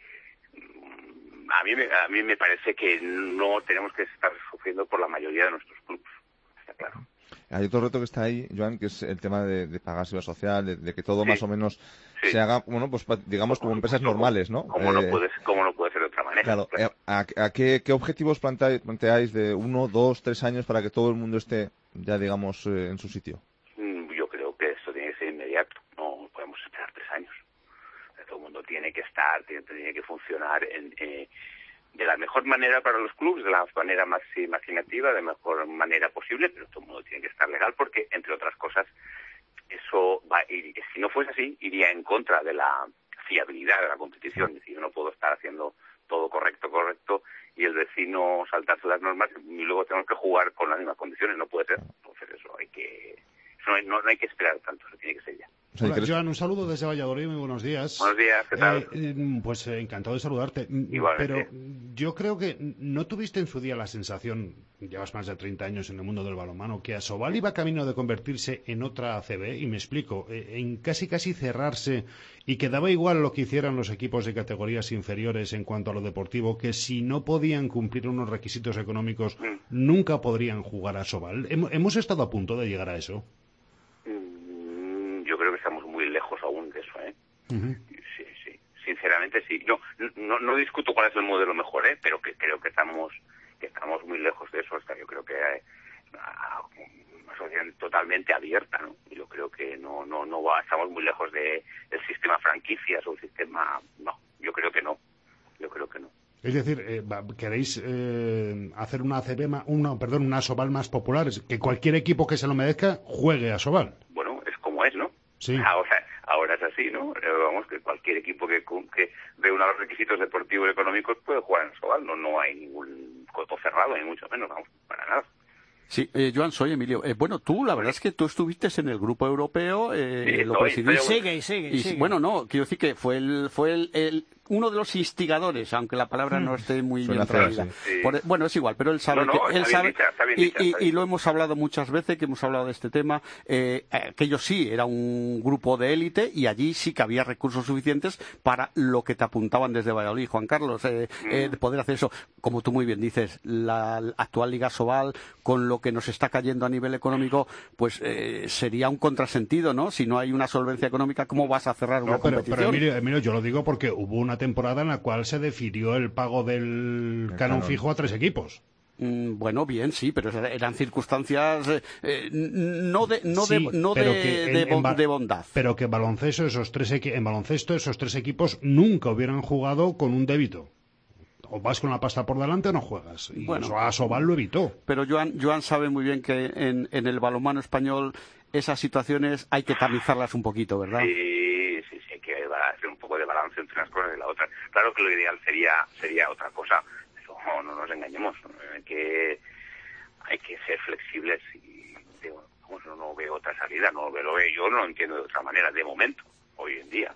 A mí, me, a mí me parece que no tenemos que estar sufriendo por la mayoría de nuestros clubes, está claro. Hay otro reto que está ahí, Joan, que es el tema de, de pagar seguridad social, de, de que todo Sí. más o menos Sí. se haga, bueno, pues digamos como empresas normales, ¿no? Como, Eh, no puede, como no puede ser de otra manera. Claro, claro. ¿a, a qué, qué objetivos planteáis, planteáis de uno, dos, tres años para que todo el mundo esté ya, digamos, eh, en su sitio? Mm, Yo creo que esto tiene que ser inmediato, no podemos esperar tres años. Todo el mundo tiene que estar, tiene, tiene que funcionar en, eh, de la mejor manera para los clubes, de la manera más imaginativa, de la mejor manera posible, pero todo el mundo tiene que estar legal porque, entre otras cosas, eso va a ir, si no fuese así, iría en contra de la fiabilidad de la competición. Es decir, yo no puedo estar haciendo todo correcto, correcto, y el vecino saltarse las normas y luego tenemos que jugar con las mismas condiciones. No puede ser. Entonces eso hay que, eso no hay, no, no hay que esperar tanto, eso tiene que ser ya. Hola, Joan, un saludo desde Valladolid, muy buenos días. Buenos días, ¿qué tal? Eh, eh, pues eh, encantado de saludarte. Igualmente. Pero yo creo que no tuviste en su día la sensación, llevas más de treinta años en el mundo del balonmano, que Asobal iba camino de convertirse en otra A C B, y me explico, eh, en casi casi cerrarse, y que daba igual lo que hicieran los equipos de categorías inferiores en cuanto a lo deportivo, que si no podían cumplir unos requisitos económicos, Mm. nunca podrían jugar a Asobal. Hem- ¿Hemos estado a punto de llegar a eso? Mm, Yo creo que estamos muy lejos aún de eso, ¿eh? Uh-huh. Sí, sí, sinceramente sí. No, no, no discuto cuál es el modelo mejor, ¿eh? Pero que creo que estamos, que estamos muy lejos de eso. Hasta yo creo que hay una sociedad totalmente abierta, ¿no? Yo creo que no, no, no va, estamos muy lejos de del sistema franquicias o el sistema, no. Yo creo que no. Yo creo que no. Es decir, eh, va- queréis eh, hacer una A C B, ma- una, perdón, una Asobal más popular, es que cualquier equipo que se lo merezca juegue a Asobal. Bueno, es como es, ¿no? Sí. Ahora, ahora es así, ¿no? Eh, Vamos, que cualquier equipo que, cu- que reúna los requisitos deportivos y económicos puede jugar en Asobal. No, no hay ningún coto cerrado, ni mucho menos, vamos, para nada. Sí, eh, Joan, soy Emilio. Eh, bueno, tú, la verdad es que tú estuviste en el grupo europeo, eh, Sí, lo estoy, presidiste. estoy- Sigue y sigue y Y, sigue. bueno, no, quiero decir que fue el, fue el, el- uno de los instigadores, aunque la palabra no esté muy Suena bien feo, traída. sí. Sí. Por- bueno, es igual, pero él sabe No, no, que él está bien sabe dicha, está bien y, dicha, y- está y bien. lo hemos hablado muchas veces que hemos hablado de este tema. Eh, aquello sí era un grupo de élite y allí sí que había recursos suficientes para lo que te apuntaban desde Valladolid, Juan Carlos, eh, eh, de poder hacer eso. Como tú muy bien dices, la actual Liga Asobal, con lo que nos está cayendo a nivel económico, pues eh, sería un contrasentido, ¿no? Si no hay una solvencia económica, ¿cómo vas a cerrar una No, pero, competición? pero Emilio, Emilio, yo lo digo porque hubo una temporada en la cual se definió el pago del canon canon. fijo a tres equipos. Mm, Bueno, bien, sí, pero eran circunstancias eh, eh, no de no Sí, de no pero de, que en- de en bon- ba- de bondad. Pero que en baloncesto esos tres equi- en baloncesto esos tres equipos nunca hubieran jugado con un débito. O vas con la pasta por delante o no juegas. Y Bueno. eso Asobal lo evitó. Pero Joan, Joan sabe muy bien que en, en el balonmano español esas situaciones hay que tamizarlas un poquito, ¿verdad? Sí, sí, sí, hay que hacer un poco de balance entre unas cosas y la otra. Claro que lo ideal sería sería otra cosa, pero no, no nos engañemos. Hay que, hay que ser flexibles y digo, vamos, no, no veo otra salida, no lo veo, yo no lo entiendo de otra manera, de momento, hoy en día.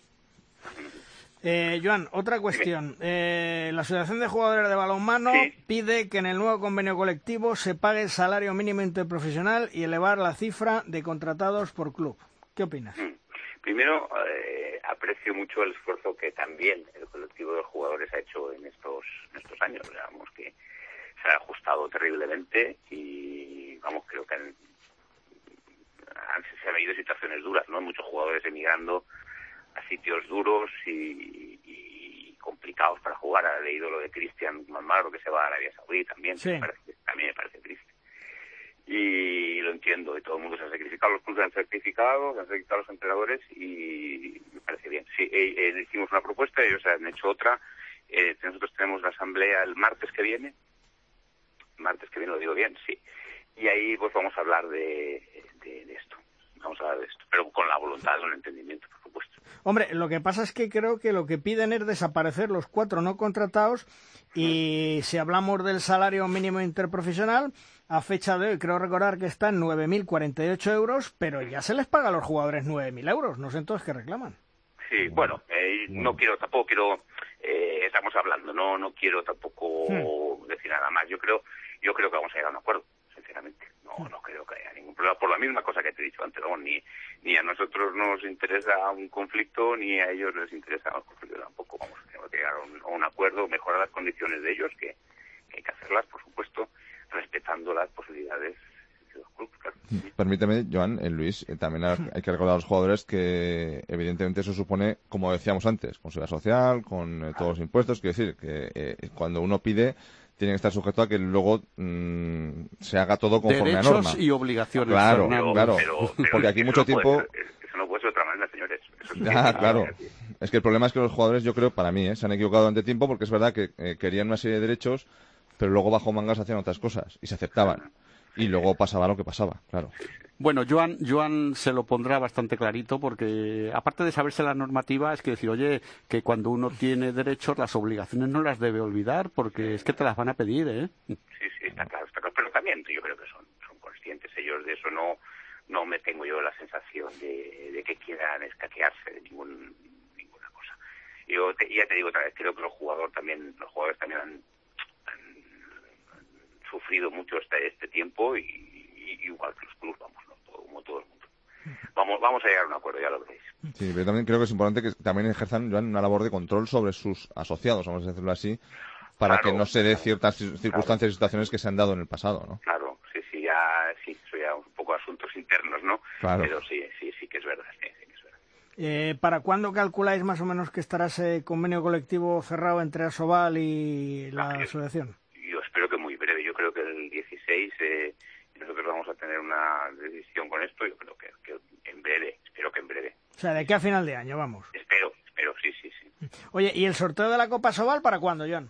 Eh, Joan, otra cuestión. Eh, la Asociación de Jugadores de Balonmano Sí. pide que en el nuevo convenio colectivo se pague el salario mínimo interprofesional y elevar la cifra de contratados por club. ¿Qué opinas? Mm. Primero, eh, aprecio mucho el esfuerzo que también el colectivo de jugadores ha hecho en estos, en estos años. Digamos que se ha ajustado terriblemente y, vamos, creo que han, han, se han habido situaciones duras, ¿no? Muchos jugadores emigrando a sitios duros y, y complicados para jugar. He leído lo de Cristian Malmaro, que se va a Arabia Saudí también, Sí. me parece, también me parece triste. Y lo entiendo, y todo el mundo se ha sacrificado, los clubes han sacrificado, se han sacrificado los entrenadores y me parece bien. Sí, eh, eh, hicimos una propuesta, ellos han hecho otra. Eh, nosotros tenemos la asamblea el martes que viene, martes que viene lo digo bien, sí. Y ahí pues vamos a hablar de, de, de esto, vamos a hablar de esto, pero con la voluntad, con el entendimiento, por supuesto. Hombre, lo que pasa es que creo que lo que piden es desaparecer los cuatro no contratados y si hablamos del salario mínimo interprofesional, a fecha de hoy creo recordar que está en nueve mil cuarenta y ocho euros, pero ya se les paga a los jugadores nueve mil euros, no sé entonces qué reclaman. Sí, bueno, eh, no quiero, tampoco quiero, eh, estamos hablando, no no quiero tampoco Hmm. decir nada más. Yo creo yo creo que vamos a llegar a un acuerdo, sinceramente. No no creo que haya ningún problema, por la misma cosa que te he dicho antes, ¿no? ni ni a nosotros nos interesa un conflicto, ni a ellos les interesa un conflicto tampoco. Vamos, tenemos que llegar a un, a un acuerdo, mejorar las condiciones de ellos, que, que hay que hacerlas, por supuesto, respetando las posibilidades dos clubes, claro. Permíteme, Joan, eh, Luis, eh, también hay que recordar a los jugadores que evidentemente eso supone, como decíamos antes, con seguridad social, con eh, todos los impuestos, quiero decir, que eh, cuando uno pide tiene que estar sujeto a que luego mmm, se haga todo conforme derechos a norma. Y obligaciones. Claro, Fernando. claro, pero, pero porque aquí eso mucho no tiempo... Puede ser, eso no puede ser de otra manera, señores. Eso es Ya, que, claro. Es que el problema es que los jugadores, yo creo, para mí, ¿eh? se han equivocado durante tiempo porque es verdad que eh, querían una serie de derechos, pero luego bajo mangas hacían otras cosas y se aceptaban. Y luego pasaba lo que pasaba, claro. Bueno, Joan, Joan se lo pondrá bastante clarito porque, aparte de saberse la normativa, es que decir, oye, que cuando uno tiene derechos, las obligaciones no las debe olvidar porque es que te las van a pedir, ¿eh? Sí, sí, está claro, está claro. Pero también yo creo que son, son conscientes ellos de eso. No no me tengo yo la sensación de, de que quieran escaquearse de ningún, ninguna cosa. Yo te, ya te digo otra vez, creo que los jugadores también, los jugadores también han, han, han sufrido mucho este, este tiempo y, y igual que los clubes, vamos, ¿no? Todo, como todo el mundo. Vamos, vamos a llegar a un acuerdo, ya lo veréis. Sí, pero también creo que es importante que también ejerzan, Joan, una labor de control sobre sus asociados, vamos a decirlo así, para claro, que no se dé claro, ciertas circunstancias claro. y situaciones que se han dado en el pasado, ¿no? Claro, sí, sí, ya, sí, eso ya un poco asuntos internos, ¿no? Claro. Pero sí, sí, sí que es verdad, sí, sí que es verdad. Eh, ¿Para cuándo calculáis más o menos que estará ese convenio colectivo cerrado entre Asobal y la Ah, yo, asociación? Yo espero que muy breve. Yo creo que el dieciséis eh, nosotros vamos a tener una decisión con esto. Yo creo que, que en breve, espero que en breve. O sea, de aquí a final de año, vamos. Espero, espero, sí, sí, sí. Oye, ¿y el sorteo de la Copa Asobal para cuándo, Joan?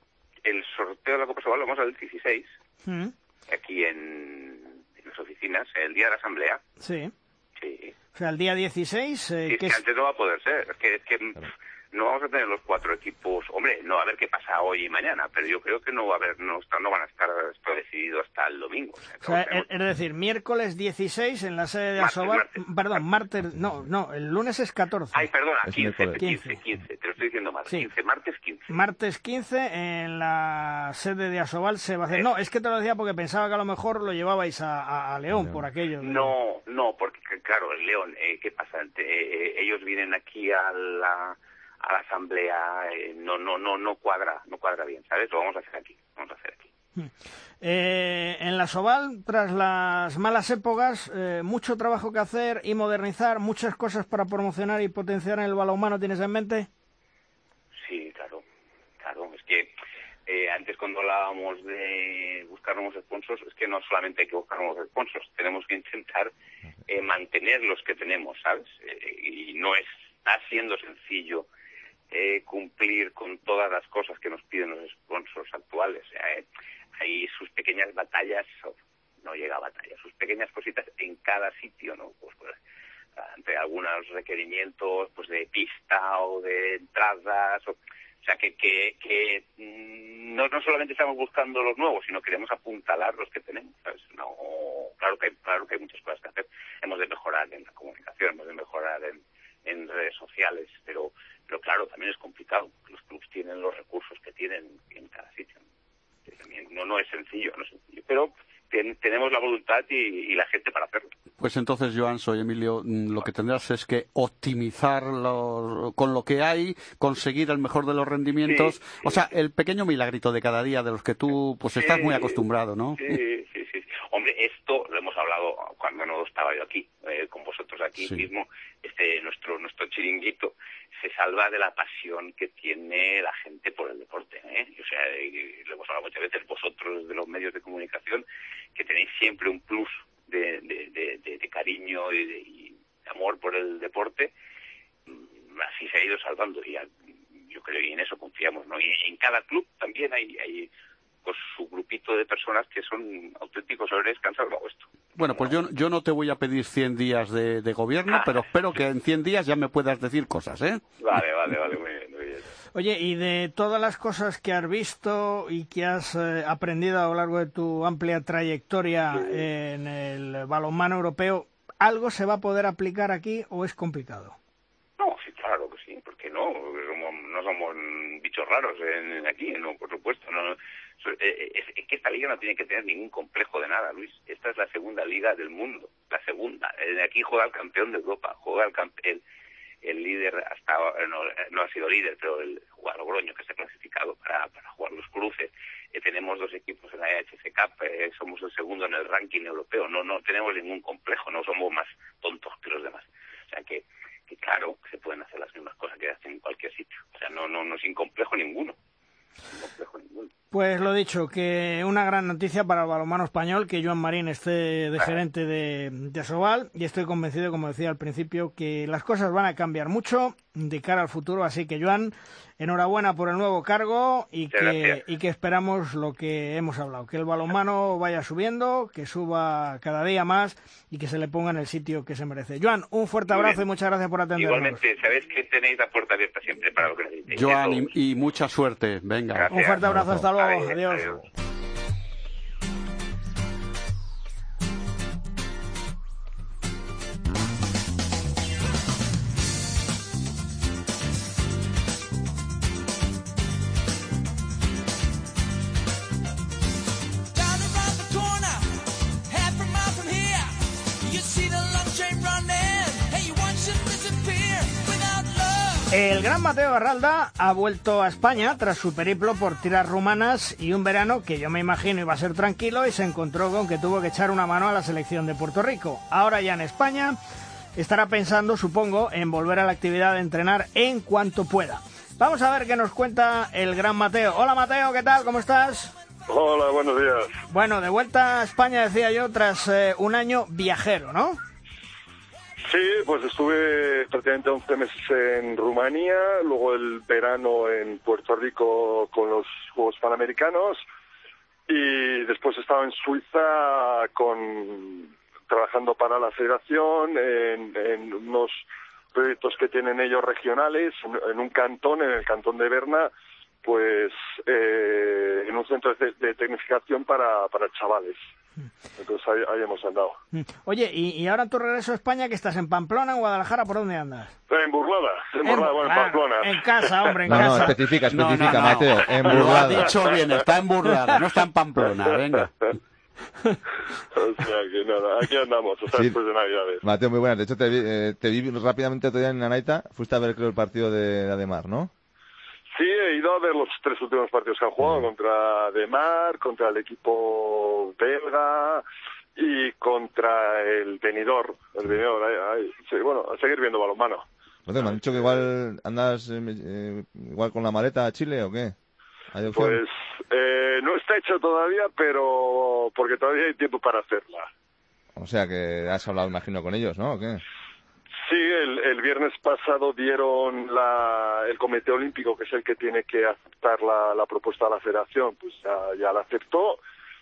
El sorteo de la Copa Sobal lo vamos a ver el dieciséis, ¿Mm? aquí en, en las oficinas, el día de la asamblea. Sí. Sí. O sea, el día dieciséis... Eh, Sí, es que que es... antes no va a poder ser. Es que, es que claro. No vamos a tener los cuatro equipos. Hombre, no, a ver qué pasa hoy y mañana, pero yo creo que no va a haber, no, no van a estar esto decidido hasta el domingo. O sea, o sea, tenemos... es decir, miércoles dieciséis en la sede de martes, Asobal... martes, Perdón, martes... No, no, el lunes es catorce. Ay, perdona, Es quince, miércoles. quince, quince, te lo estoy diciendo mal. Sí. quince, martes quince. Martes quince en la sede de Asobal se va a hacer... No, es que te lo decía porque pensaba que a lo mejor lo llevabais a, a, a León por aquello. De... No, no, porque claro, el León, eh, ¿qué pasa? Eh, ellos vienen aquí a la... a la asamblea, eh, no no no no cuadra no cuadra bien, ¿sabes? Lo vamos a hacer aquí, vamos a hacer aquí. Eh, en la Asobal, tras las malas épocas, eh, mucho trabajo que hacer y modernizar, muchas cosas para promocionar y potenciar en el balonmano, ¿tienes en mente? Sí, claro, claro, es que eh, antes cuando hablábamos de buscar nuevos sponsors, es que no solamente hay que buscar nuevos sponsors, tenemos que intentar eh, mantener los que tenemos, ¿sabes? Eh, y no es, está siendo sencillo Eh, cumplir con todas las cosas que nos piden los sponsors actuales. Eh, hay sus pequeñas batallas, no llega a batallas, sus pequeñas cositas en cada sitio, ¿no? Pues, pues ante algunos requerimientos pues de pista o de entradas, o, o sea que, que, que no, no solamente estamos buscando los nuevos, sino queremos apuntalar los que tenemos, ¿sabes? No, claro que hay, claro que hay muchas cosas que hacer. Hemos de mejorar en la comunicación, hemos de mejorar en, en redes sociales, pero Pero claro, también es complicado. Los clubes tienen los recursos que tienen en cada sitio. También no, no es sencillo, no es sencillo. Pero ten, tenemos la voluntad y, y la gente para hacerlo. Pues entonces, Joan, soy Emilio, lo que tendrás es que optimizar lo, con lo que hay, conseguir el mejor de los rendimientos. Sí, sí, o sea, el pequeño milagrito de cada día de los que tú pues sí, estás muy acostumbrado, ¿no? Sí, sí, sí. Hombre, esto lo hemos hablado cuando no estaba yo aquí, eh, con vosotros aquí sí. mismo. Este nuestro nuestro chiringuito se salva de la pasión que tiene la gente por el deporte, ¿eh? O sea, eh, lo hemos hablado muchas veces, vosotros de los medios de comunicación, que tenéis siempre un plus de, de, de, de, de cariño y de, y de amor por el deporte, así se ha ido salvando y ya, yo creo que en eso confiamos, ¿no? Y en cada club también hay, hay pues su grupito de personas que son auténticos héroes que han salvado esto. Bueno, pues yo, yo no te voy a pedir cien días de, de gobierno, pero espero que en cien días ya me puedas decir cosas, ¿eh? Vale, vale, vale, muy bien, muy bien. Oye, y de todas las cosas que has visto y que has eh, aprendido a lo largo de tu amplia trayectoria sí. en el balonmano europeo, ¿algo se va a poder aplicar aquí o es complicado? No, sí, claro que sí, ¿por qué no? Somos, no somos bichos raros en, aquí, no, por supuesto, no. Es, es que esta liga no tiene que tener ningún complejo de nada, Luis. Esta es la segunda liga del mundo, la segunda. Aquí juega el campeón de Europa, juega el, campe el, el líder hasta ahora no, no ha sido líder, pero el jugador Logroño, que está clasificado para, para jugar los cruces. Eh, tenemos dos equipos en la E H C Cup, eh, somos el segundo en el ranking europeo, no no tenemos ningún complejo, no somos más tontos que los demás. O sea que, que claro, se pueden hacer las mismas cosas que hacen en cualquier sitio. O sea, no, no, no sin complejo ninguno. Sin complejo ninguno. Pues lo dicho, que una gran noticia para el balonmano español, que Joan Marín esté de gerente de, de Asobal, y estoy convencido, como decía al principio, que las cosas van a cambiar mucho de cara al futuro, así que Joan, enhorabuena por el nuevo cargo y que, y que esperamos lo que hemos hablado, que el balonmano vaya subiendo, que suba cada día más y que se le ponga en el sitio que se merece. Joan, un fuerte abrazo y muchas gracias por atendernos. Igualmente, sabéis que tenéis la puerta abierta siempre para lo que necesitéis. Joan, y, y mucha suerte, venga. Gracias. Un fuerte abrazo, hasta luego. Adiós. Adiós. Adiós. El gran Mateo Garralda ha vuelto a España tras su periplo por tierras rumanas y un verano que yo me imagino iba a ser tranquilo y se encontró con que tuvo que echar una mano a la selección de Puerto Rico. Ahora ya en España estará pensando, supongo, en volver a la actividad de entrenar en cuanto pueda. Vamos a ver qué nos cuenta el gran Mateo. Hola Mateo, ¿qué tal? ¿Cómo estás? Hola, buenos días. Bueno, de vuelta a España, decía yo, tras eh, un año viajero, ¿no? Sí, pues estuve prácticamente once meses en Rumanía, luego el verano en Puerto Rico con los Juegos Panamericanos y después estaba en Suiza con trabajando para la federación en, en unos proyectos que tienen ellos regionales, en un cantón, en el cantón de Berna, pues eh, en un centro de, de tecnificación para, para chavales. Entonces ahí, ahí hemos andado. Oye, ¿y, y ahora tu regreso a España, que estás en Pamplona, en Guadalajara, por dónde andas? En Burlada, en Burlada, en, bueno, en ah, Pamplona. En casa, hombre, en no, casa. No, especifica, especifica, no, no, no. Mateo, en Lo ha Burlada. dicho bien, está en Burlada, no está en Pamplona, venga. O sea que nada, aquí andamos, hasta Sí. después de Navidades. Mateo, muy buenas. De hecho, te vi, eh, te vi rápidamente todavía en Anaita. Fuiste a ver, creo, el partido de Ademar, ¿no? Sí, he ido a ver los tres últimos partidos que han jugado, Sí. contra Ademar, contra el equipo belga y contra el Benidorm. El Benidorm, ahí, ahí. Sí, bueno, a seguir viendo balonmano. Mateo, me han dicho que igual andas eh, eh, igual con la maleta a Chile, ¿o qué? ¿Hay opción? Pues eh, no está hecho todavía, pero porque todavía hay tiempo para hacerla. O sea, que has hablado, imagino, con ellos, ¿no? ¿O qué? Sí, el, el viernes pasado dieron la, el Comité Olímpico, que es el que tiene que aceptar la, la propuesta de la federación, pues ya, ya la aceptó.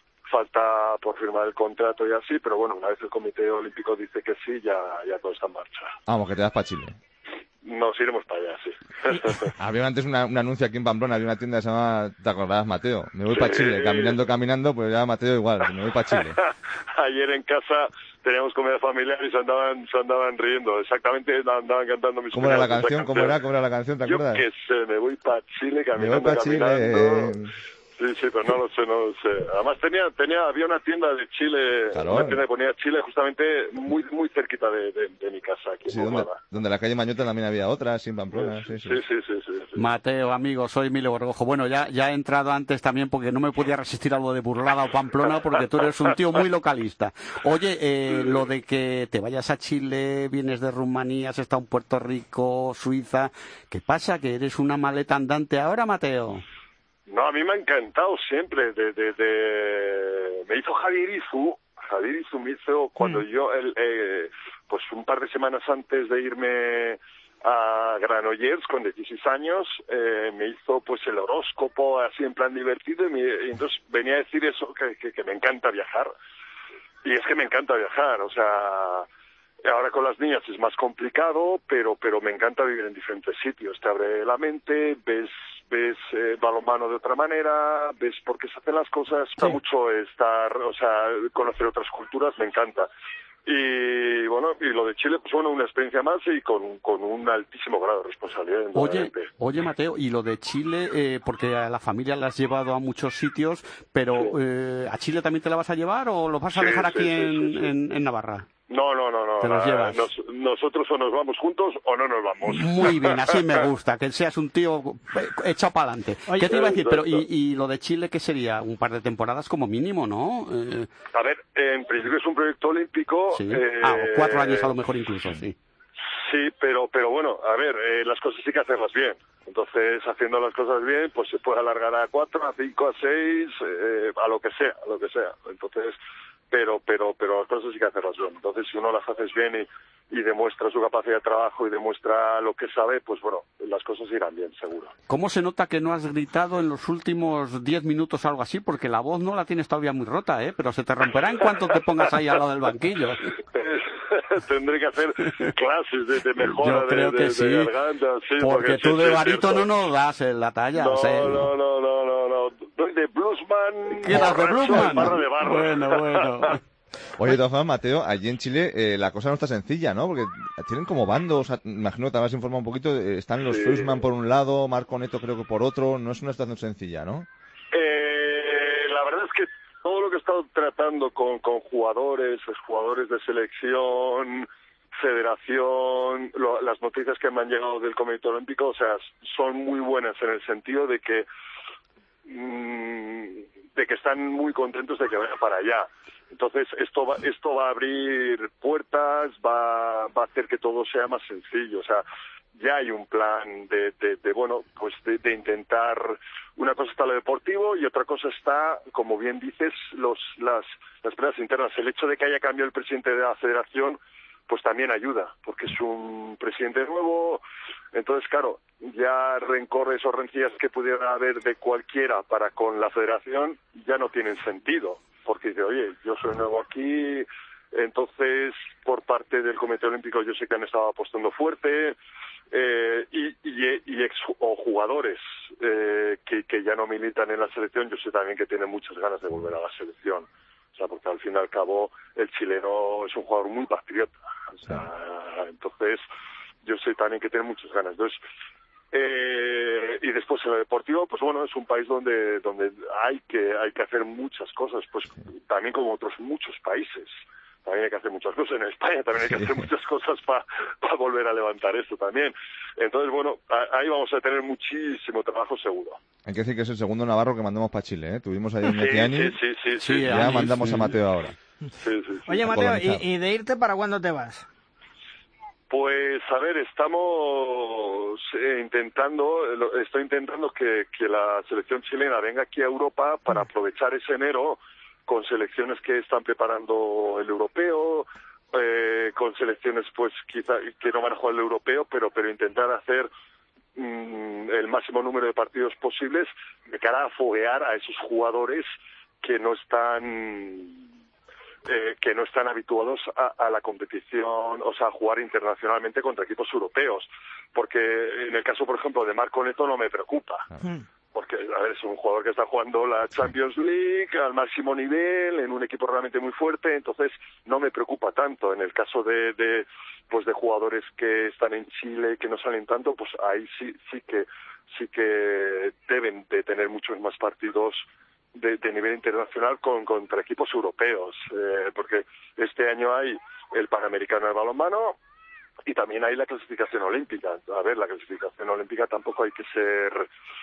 Falta por firmar el contrato y así, pero bueno, una vez el Comité Olímpico dice que sí, ya, ya todo está en marcha. Vamos, que te vas para Chile. Nos iremos para allá, sí. Había antes una, un anuncio aquí en Pamplona, había una tienda que se llama, ¿te acordarás, Mateo? Me voy Sí. para Chile, caminando, caminando, pues ya Mateo igual, me voy para Chile. Ayer en casa teníamos comida familiar y se andaban, se andaban riendo. Exactamente, andaban cantando mis ¿Cómo era la cuñados esa canción? ¿Cómo era? ¿Cómo era la canción? ¿Te Yo acuerdas? qué sé, me voy para Chile Me caminando, voy para Chile. caminando. eh, Sí, sí, pero no lo sé, no lo sé. Además tenía, tenía, había una tienda de Chile, Claro. una tienda que ponía Chile justamente muy, muy cerquita de, de, de mi casa aquí Sí, en donde, Burlada. donde la calle Mañota también había otra, sin Pamplona. Sí, sí. Sí, sí, sí, sí, sí. Mateo, amigo, soy Emilio Borgojo. Bueno, ya, ya he entrado antes también porque no me podía resistir a lo de Burlada o Pamplona porque tú eres un tío muy localista. Oye, eh, lo de que te vayas a Chile, vienes de Rumanía, has estado en Puerto Rico, Suiza, ¿qué pasa? ¿Que eres una maleta andante ahora, Mateo? No, a mí me ha encantado siempre. De, de, de... Me hizo Javier Izu, Javier Izu me hizo cuando Mm. yo, el, eh, pues un par de semanas antes de irme a Granollers con dieciséis años, eh, me hizo pues el horóscopo así en plan divertido y, me, y entonces venía a decir eso, que, que, que me encanta viajar. Y es que me encanta viajar, o sea... Ahora con las niñas es más complicado, pero pero me encanta vivir en diferentes sitios. Te abre la mente, ves ves eh, balonmano de otra manera, ves por qué se hacen las cosas. Está mucho estar, o sea, conocer otras culturas, me encanta. Y bueno, y lo de Chile, pues bueno, una experiencia más y con, con un altísimo grado de responsabilidad. Oye, oye Mateo, y lo de Chile, eh, porque a la familia la has llevado a muchos sitios, pero eh, ¿a Chile también te la vas a llevar o lo vas a Sí, dejar sí, aquí sí, en, sí, sí. en, en Navarra? No, no, no, no. Te los llevas. Nos, nosotros o nos vamos juntos o no nos vamos. Muy bien, así me gusta, que seas un tío echado para adelante. ¿Qué te iba a decir? Pero y, y lo de Chile, ¿qué sería? Un par de temporadas como mínimo, ¿no? Eh... A ver, en principio es un proyecto olímpico. Sí. Eh... Ah, o cuatro años a lo mejor incluso, sí. Sí, pero, pero bueno, a ver, eh, las cosas sí que hacerlas bien. Entonces, haciendo las cosas bien, pues se puede alargar a cuatro, a cinco, a seis, eh, a lo que sea, a lo que sea. Entonces, pero, pero, pero las cosas sí que hacerlas bien. Entonces, si uno las haces bien y, y demuestra su capacidad de trabajo y demuestra lo que sabe, pues bueno, las cosas irán bien, seguro. ¿Cómo se nota que no has gritado en los últimos diez minutos o algo así? Porque la voz no la tienes todavía muy rota, ¿eh? Pero se te romperá en cuanto te pongas ahí al lado del banquillo. Tendré que hacer clases de, de mejora Yo creo de, que de, sí, de garganta, sí, porque, porque tú sí, de sí, barítono no das en la talla. No, o sea, no, no, no, no, no. Doy de bluesman. ¿Qué das de bluesman? Barra de barra. Bueno, bueno. Oye, de todas formas, Mateo, allí en Chile eh, la cosa no está sencilla, ¿no? Porque tienen como bandos, imagino que te habrás informado un poquito, eh, están los sí. Flusman por un lado, Marco Neto creo que por otro, no es una situación sencilla, ¿no? Eh, la verdad es que todo lo que he estado tratando con, con jugadores, jugadores de selección, federación, lo, las noticias que me han llegado del Comité Olímpico, o sea, son muy buenas en el sentido de que mmm, de que están muy contentos de que vaya para allá. Entonces esto va, esto va a abrir puertas, va, va a hacer que todo sea más sencillo. O sea, ya hay un plan de, de, de bueno, pues de, de intentar, una cosa está lo deportivo y otra cosa está, como bien dices, los, las, las peleas internas. El hecho de que haya cambiado el presidente de la federación, pues también ayuda, porque es un presidente nuevo. Entonces, claro, ya rencores o rencillas que pudieran haber de cualquiera para con la federación ya no tienen sentido, porque dice, oye, yo soy nuevo aquí. Entonces, por parte del Comité Olímpico yo sé que han estado apostando fuerte, eh, y, y, y ex o jugadores eh, que, que ya no militan en la selección, yo sé también que tienen muchas ganas de volver a la selección. O sea, porque al fin y al cabo el chileno es un jugador muy patriota. O sea, entonces yo sé también que tiene muchas ganas. Entonces, eh, y después en lo deportivo, pues bueno, es un país donde donde hay que hay que hacer muchas cosas, pues también como otros muchos países. También hay que hacer muchas cosas. En España también hay que hacer muchas cosas para pa volver a levantar esto también. Entonces, bueno, a, ahí vamos a tener muchísimo trabajo seguro. Hay que decir que es el segundo navarro que mandamos para Chile, ¿eh? Tuvimos ahí en Metiani. Sí, sí, sí, sí, sí. Ya sí, mandamos sí. a Mateo ahora. Sí, sí, sí. Oye, Mateo, ¿y, ¿y de irte para cuándo te vas? Pues, a ver, estamos eh, intentando, lo, estoy intentando que, que la selección chilena venga aquí a Europa para aprovechar ese enero con selecciones que están preparando el europeo, eh, con selecciones pues quizá que no van a jugar el europeo, pero pero intentar hacer mmm, el máximo número de partidos posibles de cara a foguear a esos jugadores que no están eh, que no están habituados a, a la competición, o sea, a jugar internacionalmente contra equipos europeos, porque en el caso, por ejemplo, de Marco Neto no me preocupa. Uh-huh. Porque, a ver, es un jugador que está jugando la Champions League al máximo nivel, en un equipo realmente muy fuerte, entonces no me preocupa tanto. En el caso de, de pues de jugadores que están en Chile, que no salen tanto, pues ahí sí sí que sí que deben de tener muchos más partidos de, de nivel internacional con contra equipos europeos, eh, porque este año hay el Panamericano de balonmano, y también hay la clasificación olímpica. A ver, la clasificación olímpica tampoco hay que ser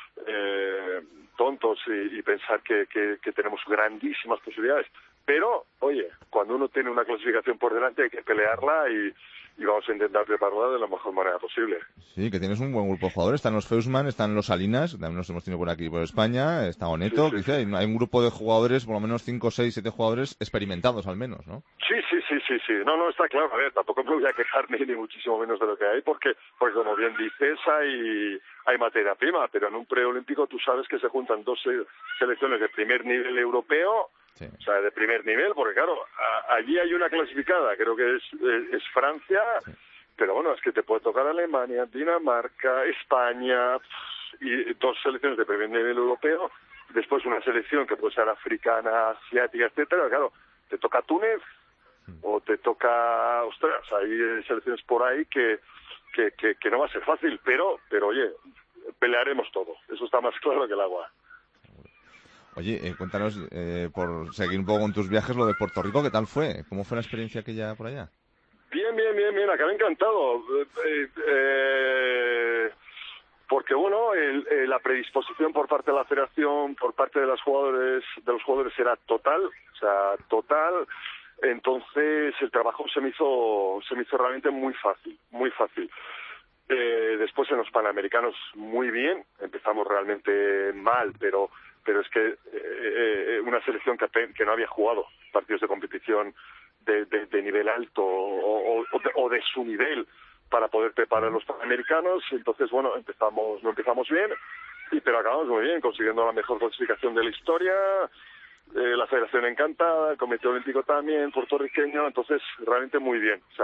eh, tontos y, y pensar que, que, que tenemos grandísimas posibilidades. Pero, oye, cuando uno tiene una clasificación por delante hay que pelearla y, y vamos a intentar prepararla de la mejor manera posible. Sí, que tienes un buen grupo de jugadores. Están los Feusman, están los Salinas, también los hemos tenido por aquí por España, está Oneto. Sí, sí, sí. Hay, hay un grupo de jugadores, por lo menos cinco, seis, siete jugadores experimentados al menos, ¿no? Sí, sí, sí, sí, sí. No, no, está claro. A ver, tampoco me voy a quejar ni, ni muchísimo menos de lo que hay, porque, porque como bien dices, hay, hay materia prima, pero en un preolímpico tú sabes que se juntan dos selecciones de primer nivel europeo. Sí. O sea, de primer nivel, porque claro, a, allí hay una clasificada, creo que es, es, es Francia, sí. Pero bueno, es que te puede tocar Alemania, Dinamarca, España, y dos selecciones de primer nivel europeo, después una selección que puede ser africana, asiática, etcétera, claro, te toca Túnez, sí. O te toca, ostras, hay selecciones por ahí que, que, que, que no va a ser fácil, pero, pero oye, pelearemos todo, eso está más claro que el agua. Oye, eh, cuéntanos, eh, por seguir un poco con tus viajes, lo de Puerto Rico, ¿qué tal fue? ¿Cómo fue la experiencia aquella por allá? bien, bien, bien, bien, acabé encantado. Eh, eh, porque, bueno, el, eh, la predisposición por parte de la federación, por parte de los jugadores, de los jugadores era total, o sea, total. Entonces el trabajo se me hizo, se me hizo realmente muy fácil, muy fácil. Eh, después en los Panamericanos muy bien, empezamos realmente mal, pero pero es que eh, eh, una selección que, que no había jugado partidos de competición de, de, de nivel alto o, o, o de su nivel para poder preparar los Panamericanos, entonces bueno, empezamos, no empezamos bien, y pero acabamos muy bien, consiguiendo la mejor clasificación de la historia, eh, la federación encantada, el Comité Olímpico también, puertorriqueño, entonces realmente muy bien, o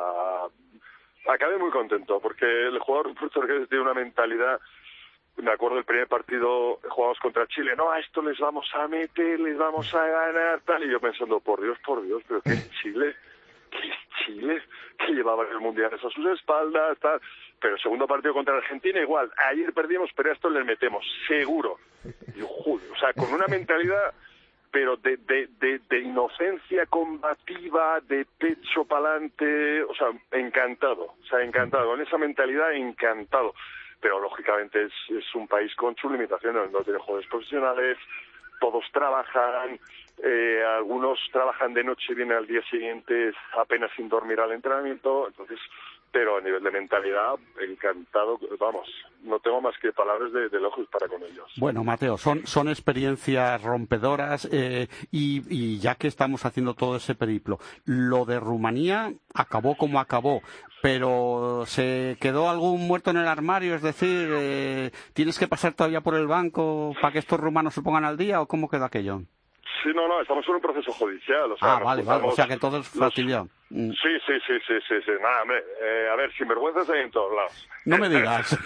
sea, acabé muy contento, porque el jugador puertorriqueño tiene una mentalidad. Me acuerdo del primer partido, jugamos contra Chile, no, a esto les vamos a meter, les vamos a ganar, tal, y yo pensando, por Dios, por Dios, pero ¿qué es Chile? ¿Qué es Chile? Que llevaban el Mundial a sus espaldas, tal. Pero el segundo partido contra Argentina, igual, ayer perdimos, pero a esto les metemos, seguro. Y yo, joder, o sea, con una mentalidad, pero de, de, de, de inocencia combativa, de pecho pa'lante, o sea, encantado, o sea, encantado, con esa mentalidad, encantado. Pero lógicamente es, es un país con sus limitaciones, no tiene jugadores profesionales, todos trabajan, eh, algunos trabajan de noche y vienen al día siguiente apenas sin dormir al entrenamiento, entonces, pero a nivel de mentalidad, encantado, vamos, no tengo más que palabras de, de elogios para con ellos. Bueno, Mateo, son, son experiencias rompedoras eh, y, y ya que estamos haciendo todo ese periplo, lo de Rumanía acabó como acabó, pero ¿se quedó algún muerto en el armario? Es decir, eh, ¿tienes que pasar todavía por el banco para que estos rumanos se pongan al día o cómo quedó aquello? Sí, no, no, estamos en un proceso judicial. O sea, ah, vale, vale, o sea que todo es facilidad. Los... Sí, sí, sí, sí, sí, sí, nada, hombre, eh, a ver, sinvergüenzas hay en todos lados. No me digas.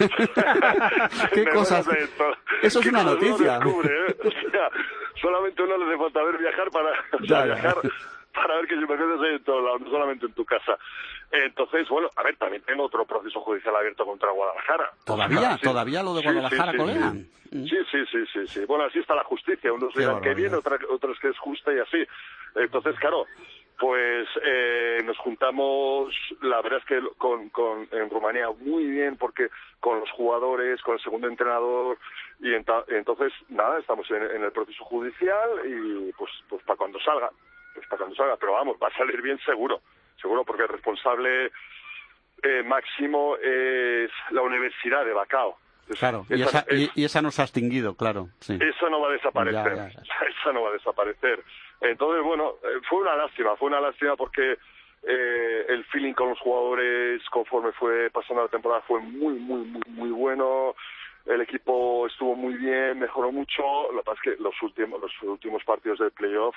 ¿Qué cosas? Eso es una noticia. No descubre, ¿eh? O sea, solamente uno le hace falta ver viajar para, o sea, viajar para ver que sinvergüenzas hay en todos lados, no solamente en tu casa. Entonces, bueno, a ver, también tengo otro proceso judicial abierto contra Guadalajara. ¿Todavía? Sí. ¿Todavía lo de Guadalajara, sí, sí, colega? Sí. Sí, sí, sí, sí, sí. Bueno, así está la justicia. Unos dirán que bien, otra, otros que es justa y así. Entonces, claro, pues eh, nos juntamos, la verdad es que con, con, en Rumanía muy bien, porque con los jugadores, con el segundo entrenador, y en entonces, nada, estamos en, en el proceso judicial y pues, pues para cuando salga, pues para cuando salga, pero vamos, va a salir bien seguro. Seguro, porque el responsable eh, máximo es la Universidad de Bacău. Claro, y esa, esa, y, y esa no se ha extinguido, claro. Sí. Eso no va a desaparecer, ya, ya, ya. Esa no va a desaparecer. Entonces, bueno, fue una lástima, fue una lástima porque eh, el feeling con los jugadores conforme fue pasando la temporada fue muy, muy, muy, muy bueno. El equipo estuvo muy bien, mejoró mucho. Lo que pasa es que los últimos, los últimos partidos del playoff,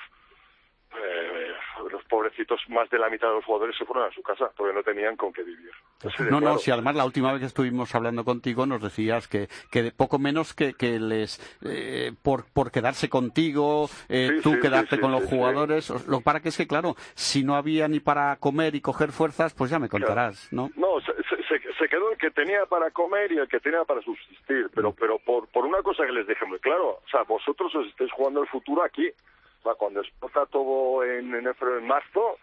Eh, los pobrecitos, más de la mitad de los jugadores se fueron a su casa porque no tenían con qué vivir. Así no, claro. No, si además la última vez que estuvimos hablando contigo nos decías que, que de poco menos que, que les, eh, por, por quedarse contigo, eh, sí, tú sí, quedarte sí, con sí, los sí, jugadores, sí. Lo para que es que claro, si no había ni para comer y coger fuerzas, pues ya me contarás, claro. ¿no? No, se, se, se quedó el que tenía para comer y el que tenía para subsistir, pero, pero por, por una cosa que les dejé muy claro, o sea, vosotros os estáis jugando el futuro aquí. Cuando explota todo en enero, en marzo,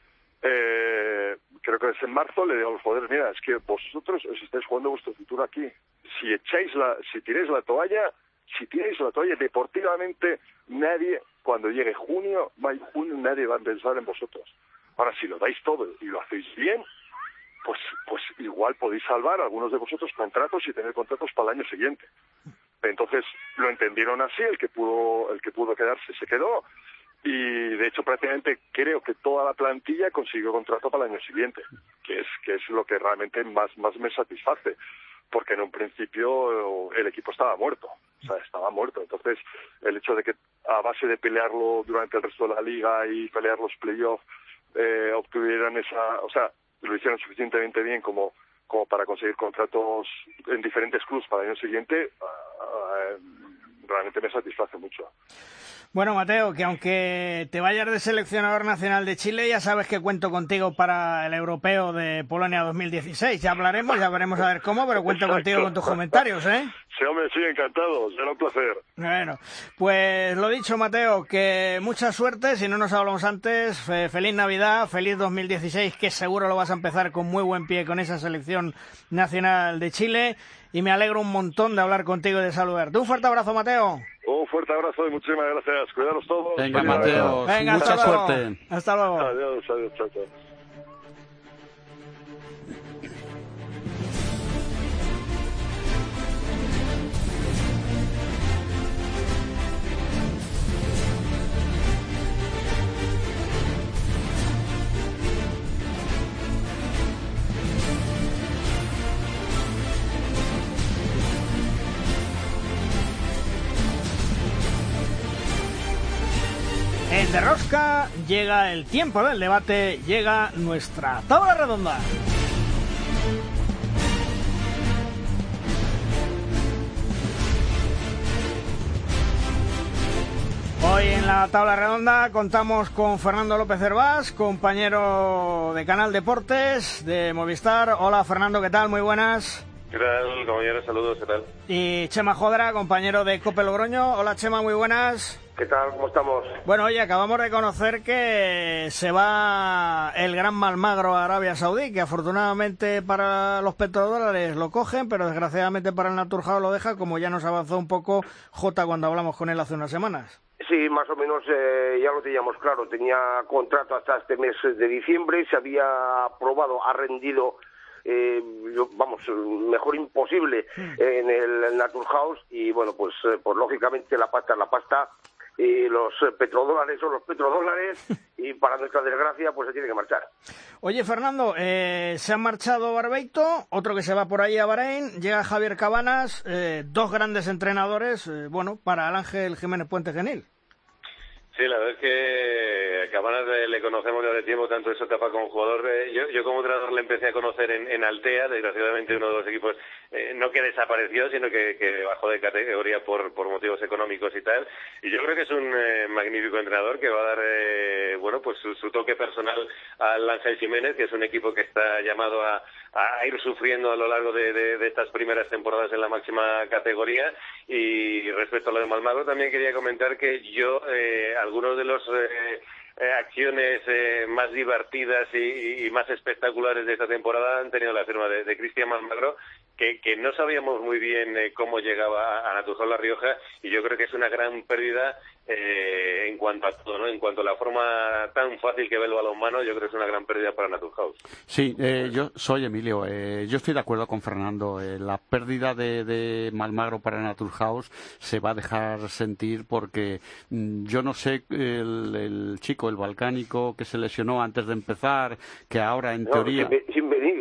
eh, creo que es en marzo, le digo a los jugadores, mira, es que vosotros os estáis jugando vuestro futuro aquí. Si echáis la, si tiráis la toalla, si tiráis la toalla deportivamente, nadie, cuando llegue junio, mayo, junio, nadie va a pensar en vosotros. Ahora, si lo dais todo y lo hacéis bien, pues, pues igual podéis salvar a algunos de vosotros contratos y tener contratos para el año siguiente. Entonces lo entendieron así, el que pudo el que pudo quedarse se quedó y de hecho prácticamente creo que toda la plantilla consiguió contrato para el año siguiente, que es que es lo que realmente más más me satisface, porque en un principio el equipo estaba muerto, o sea, estaba muerto. Entonces el hecho de que a base de pelearlo durante el resto de la liga y pelear los playoffs eh, obtuvieran esa, o sea, lo hicieron suficientemente bien como como para conseguir contratos en diferentes clubes para el año siguiente, uh, realmente me satisface mucho. Bueno, Mateo, que aunque te vayas de seleccionador nacional de Chile, ya sabes que cuento contigo para el europeo de Polonia dos mil dieciséis. Ya hablaremos, ya veremos a ver cómo, pero cuento Exacto. contigo con tus comentarios, ¿eh? Sí, hombre, sí, encantado, será un placer. Bueno, pues lo dicho, Mateo, que mucha suerte, si no nos hablamos antes, fe, feliz Navidad, feliz dos mil dieciséis, que seguro lo vas a empezar con muy buen pie con esa selección nacional de Chile, y me alegro un montón de hablar contigo y de saludarte. Un fuerte abrazo, Mateo. Un fuerte abrazo y muchísimas gracias. Cuidaros todos. Venga, Feliz Mateo, Venga, mucha hasta luego. suerte. Hasta luego. Adiós, adiós, chao, chao. En De Rosca llega el tiempo del debate, llega nuestra tabla redonda. Hoy en la tabla redonda contamos con Fernando López Hervás, compañero de Canal Deportes de Movistar. Hola Fernando, ¿qué tal? Muy buenas. ¿Qué tal, compañeros? Saludos, ¿qué tal? Y Chema Jodra, compañero de Cope Logroño. Hola Chema, muy buenas. ¿Qué tal? ¿Cómo estamos? Bueno, oye, acabamos de conocer que se va el gran Malmagro a Arabia Saudí, que afortunadamente para los petrodólares lo cogen, pero desgraciadamente para el Naturhaus lo deja, como ya nos avanzó un poco Jota cuando hablamos con él hace unas semanas. Sí, más o menos eh, ya lo teníamos claro. Tenía contrato hasta este mes de diciembre, se había aprobado, ha rendido... Eh, yo, vamos, mejor imposible eh, en el Naturhaus y bueno, pues, eh, pues lógicamente la pasta es la pasta y los eh, petrodólares son los petrodólares y para nuestra desgracia pues se tiene que marchar. Oye Fernando, eh, se ha marchado Barbeito, otro que se va por ahí a Bahrein, llega Javier Cabanas, eh, dos grandes entrenadores, eh, bueno, para el Ángel Jiménez Puente Genil. Sí, la verdad es que a Cabanas le conocemos desde tiempo, tanto en su etapa como jugador. Yo, yo como entrenador le empecé a conocer en, en Altea, desgraciadamente uno de los equipos eh, no que desapareció, sino que, que bajó de categoría por, por motivos económicos y tal. Y yo creo que es un eh, magnífico entrenador que va a dar eh, bueno pues su, su toque personal al Ángel Jiménez, que es un equipo que está llamado a, a ir sufriendo a lo largo de, de, de estas primeras temporadas en la máxima categoría. Y respecto a lo de Malmagro, también quería comentar que yo... Eh, algunos de los eh, eh, acciones eh, más divertidas y, y más espectaculares de esta temporada han tenido la firma de, de Cristian Malmagro, que, que no sabíamos muy bien eh, cómo llegaba a Naturhaus La Rioja, y yo creo que es una gran pérdida eh, en cuanto a todo, ¿no? En cuanto a la forma tan fácil que ve el balonmano, yo creo que es una gran pérdida para Naturhaus. Sí, eh, yo soy Emilio, eh, yo estoy de acuerdo con Fernando, eh, la pérdida de, de Malmagro para Naturhaus se va a dejar sentir porque mmm, yo no sé el, el chico, el balcánico que se lesionó antes de empezar, que ahora en no, teoría... Sin, sin venir.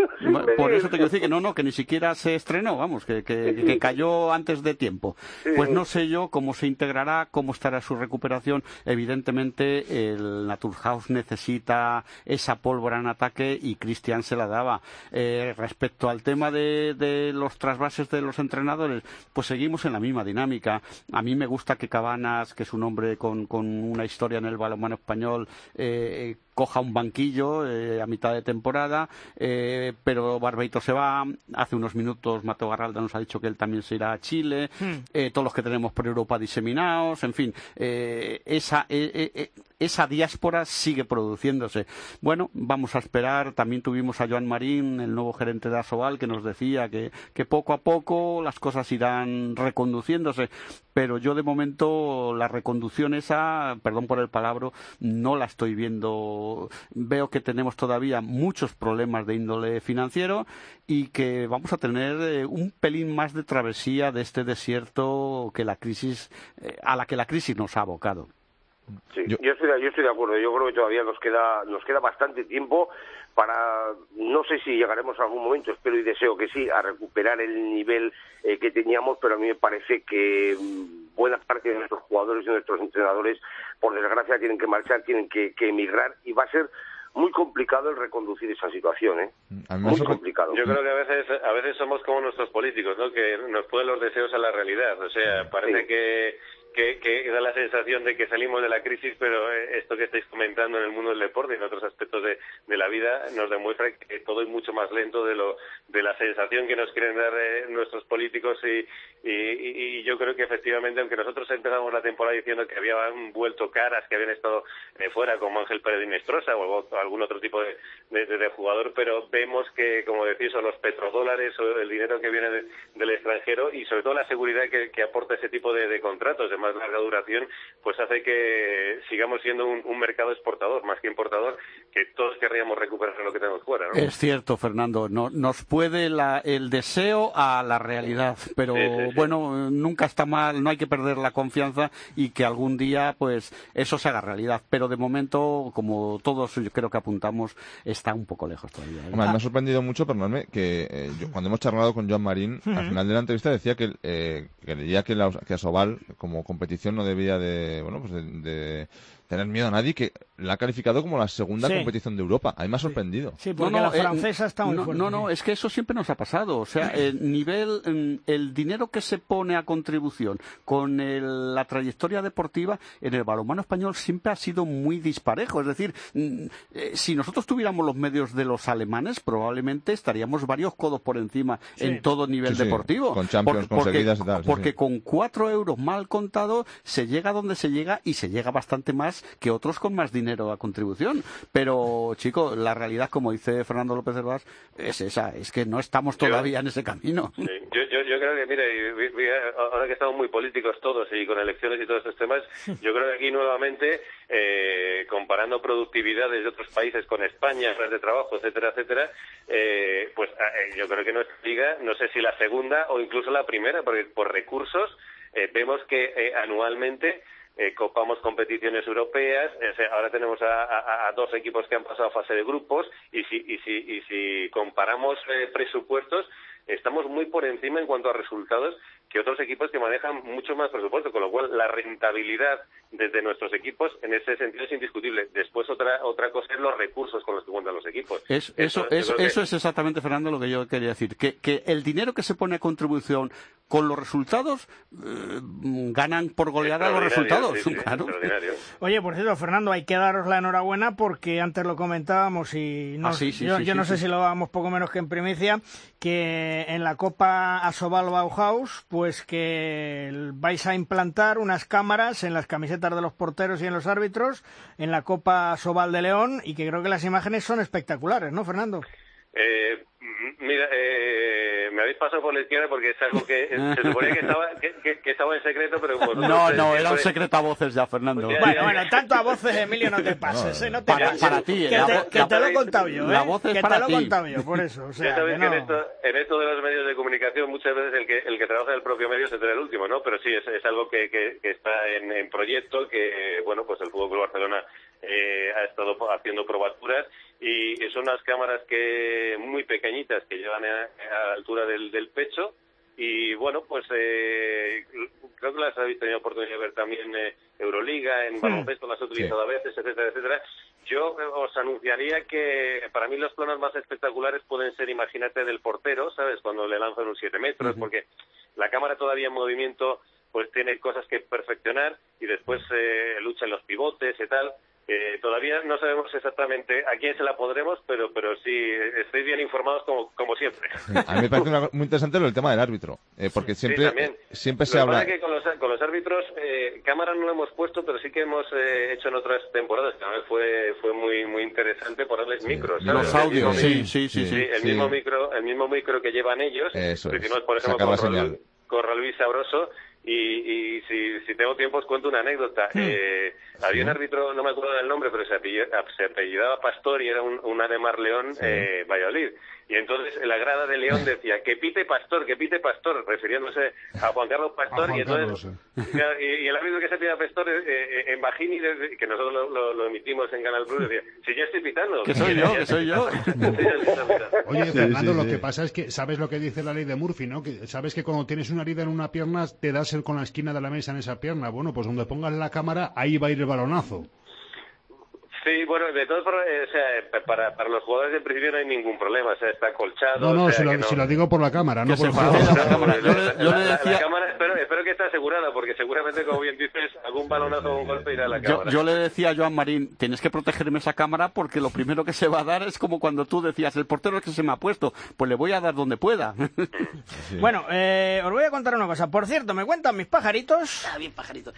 Por eso te quiero decir que no, no, que ni siquiera se estrenó, vamos, que, que, que cayó antes de tiempo. Pues no sé yo cómo se integrará, cómo estará su recuperación. Evidentemente el Naturhaus necesita esa pólvora en ataque y Cristian se la daba. Eh, respecto al tema de, de los trasvases de los entrenadores, pues seguimos en la misma dinámica. A mí me gusta que Cabanas, que es un hombre con, con una historia en el balonmano español, eh, coja un banquillo eh, a mitad de temporada, eh, pero Barbeito se va. Hace unos minutos Mateo Garralda nos ha dicho que él también se irá a Chile, hmm. eh, todos los que tenemos por Europa diseminados, en fin, eh, esa, eh, eh, esa diáspora sigue produciéndose. Bueno, vamos a esperar. También tuvimos a Joan Marín, el nuevo gerente de Asobal, que nos decía que, que poco a poco las cosas irán reconduciéndose, pero yo de momento la reconducción esa, perdón por el palabra, no la estoy viendo. Veo que tenemos todavía muchos problemas de índole financiero y que vamos a tener eh, un pelín más de travesía de este desierto que la crisis eh, a la que la crisis nos ha abocado. Sí, yo, yo, estoy, yo estoy de acuerdo. Yo creo que todavía nos queda nos queda bastante tiempo para, no sé si llegaremos a algún momento, espero y deseo que sí, a recuperar el nivel eh, que teníamos, pero a mí me parece que buena parte de nuestros jugadores y de nuestros entrenadores, por desgracia, tienen que marchar, tienen que, que emigrar, y va a ser muy complicado el reconducir esa situación, ¿eh? Muy complicado. Yo creo que a veces a veces somos como nuestros políticos, ¿no? Que nos ponen los deseos a la realidad. O sea, parece sí. que que, que da la sensación de que salimos de la crisis, pero esto que estáis comentando en el mundo del deporte y en otros aspectos de, de la vida nos demuestra que todo es mucho más lento de lo de la sensación que nos quieren dar eh, nuestros políticos y, y, y yo creo que efectivamente, aunque nosotros empezamos la temporada diciendo que habían vuelto caras, que habían estado eh, fuera como Ángel Pérez de Inestrosa o, o algún otro tipo de, de, de jugador, pero vemos que, como decís, son los petrodólares o el dinero que viene de, del extranjero y sobre todo la seguridad que, que aporta ese tipo de, de contratos de más larga duración, pues hace que sigamos siendo un, un mercado exportador más que importador, que todos querríamos recuperar lo que tenemos fuera, ¿no? Es cierto, Fernando, no, nos puede la, el deseo a la realidad, pero sí, sí, sí. bueno, nunca está mal, no hay que perder la confianza y que algún día pues eso se haga realidad, pero de momento, como todos yo creo que apuntamos, está un poco lejos todavía, ¿eh? Hombre, me ha sorprendido mucho, perdonadme, que eh, yo, cuando hemos charlado con Joan Marín, uh-huh. al final de la entrevista decía que, eh, que leía que, la, que Asobal como competición no debía de, bueno, pues de, de tener miedo a nadie, que la ha calificado como la segunda sí. competición de Europa. A mí me ha sorprendido. Sí, porque no, no, la francesa eh, está muy no, fuerte. No, no, es que eso siempre nos ha pasado. O sea, el nivel, el dinero que se pone a contribución con el, la trayectoria deportiva en el balonmano español siempre ha sido muy disparejo. Es decir, eh, si nosotros tuviéramos los medios de los alemanes, probablemente estaríamos varios codos por encima sí. en todo nivel sí, sí. deportivo. Con Champions porque, conseguidas y tal. Sí, porque sí. con cuatro euros mal contado se llega a donde se llega y se llega bastante más que otros con más dinero a contribución. Pero, chico, la realidad, como dice Fernando López Hervás, es esa, es que no estamos todavía yo, en ese camino. Sí. Yo, yo, yo creo que, mire, ahora que estamos muy políticos todos y con elecciones y todos estos temas, yo creo que aquí nuevamente, eh, comparando productividades de otros países con España, horas de trabajo, etcétera, etcétera, eh, pues eh, yo creo que nuestra liga, no sé si la segunda o incluso la primera, porque por recursos eh, vemos que eh, anualmente Eh, copamos competiciones europeas, eh, ahora tenemos a, a, a dos equipos que han pasado a fase de grupos y si, y si, y si comparamos eh, presupuestos, estamos muy por encima en cuanto a resultados que otros equipos que manejan mucho más presupuesto, con lo cual la rentabilidad desde nuestros equipos en ese sentido es indiscutible. Después otra otra cosa es los recursos con los que cuentan los equipos. Es, eso eso, eso que... es exactamente, Fernando, lo que yo quería decir, que, que el dinero que se pone a contribución con los resultados eh, ganan por goleada los resultados. Sí, sí, claro. Oye, por cierto, Fernando, hay que daros la enhorabuena porque antes lo comentábamos y no, ah, sí, sí, yo, sí, yo sí, no sí, sé sí. si lo dábamos poco menos que en primicia, que en la Copa Asobal Bauhaus, pues que vais a implantar unas cámaras en las camisetas de los porteros y en los árbitros en la Copa Asobal de León y que creo que las imágenes son espectaculares, ¿no, Fernando? Eh, mira, eh, me habéis pasado por la izquierda porque es algo que se suponía que estaba, que, que, que estaba en secreto, pero... Pues, no, no, era un secreto a voces ya, Fernando. Pues ya, bueno, ya, bueno, tanto a voces, Emilio, no te pases, ¿eh? No te para, pases. para ti, que la, te, que la, te lo he contado yo, ¿eh? La voz es que para te lo he ti. contado yo, por eso. O sea, ya sabéis que, no... que en esto, en esto de los medios de comunicación muchas veces el que el que trabaja en el propio medio se entera el último, ¿no? Pero sí, es, es algo que, que, que está en, en proyecto, que, bueno, pues el Fútbol Club Barcelona eh, ha estado haciendo probaturas y son unas cámaras que muy pequeñitas que llevan a, a la altura del, del pecho y bueno, pues eh, creo que las habéis tenido oportunidad de ver también eh, Euroliga, en baloncesto las he utilizado sí. a veces, etcétera, etcétera. Yo os anunciaría que para mí los planos más espectaculares pueden ser, imagínate, del portero, ¿sabes? Cuando le lanzan un siete metros, uh-huh. porque la cámara todavía en movimiento pues tiene cosas que perfeccionar y después eh, lucha en los pivotes y tal. Eh, todavía no sabemos exactamente a quién se la podremos, pero pero sí, estáis bien informados como, como siempre. A mí me parece una, muy interesante lo del tema del árbitro, eh, porque siempre, sí, siempre se lo habla... Que pasa es que con los, con los árbitros, eh, cámara no lo hemos puesto, pero sí que hemos eh, hecho en otras temporadas, que a mí fue fue muy muy interesante ponerles sí. micros. ¿sabes? Los audios, sí, sí, sí, sí, sí. El, sí. Mismo micro, el mismo micro que llevan ellos, eso es. Hicimos, por ejemplo, con Raúl, con Raúl Sabroso, y, y si, si tengo tiempo os cuento una anécdota. Mm. Eh, había un árbitro, no me acuerdo del nombre, pero se apellidaba, se apellidaba Pastor y era un, un Ademar León, sí. eh, Valladolid. Y entonces en la grada de León decía que pite Pastor, que pite Pastor, refiriéndose a Juan Carlos Pastor. Juan y entonces Carlos, sí. y, y el árbitro que se pide Pastor eh, eh, en Bajini, que nosotros lo, lo, lo emitimos en Canal Plus, decía, si ya estoy pitando. Que soy yo, que soy yo. Oye, sí, Fernando, sí, lo sí. que pasa es que sabes lo que dice la ley de Murphy, ¿no? Que sabes que cuando tienes una herida en una pierna te das el con la esquina de la mesa en esa pierna. Bueno, pues donde pongas la cámara, ahí va a ir el balonazo. Sí, bueno, de todas formas, eh, o sea, para, para los jugadores en principio no hay ningún problema, o sea, está acolchado. No, no, o sea, si, lo, que no... si lo digo por la cámara, no Que por el se juego. la cámara. Yo le, yo la, le decía... la cámara, espero, espero que esté asegurada, porque seguramente, como bien dices, algún balonazo o un golpe irá a la cámara. Yo, yo le decía a Joan Marín, tienes que protegerme esa cámara porque lo primero que se va a dar es como cuando tú decías, el portero es que se me ha puesto, pues le voy a dar donde pueda. Sí. Bueno, eh, os voy a contar una cosa. Por cierto, me cuentan mis pajaritos... Ah, bien pajaritos.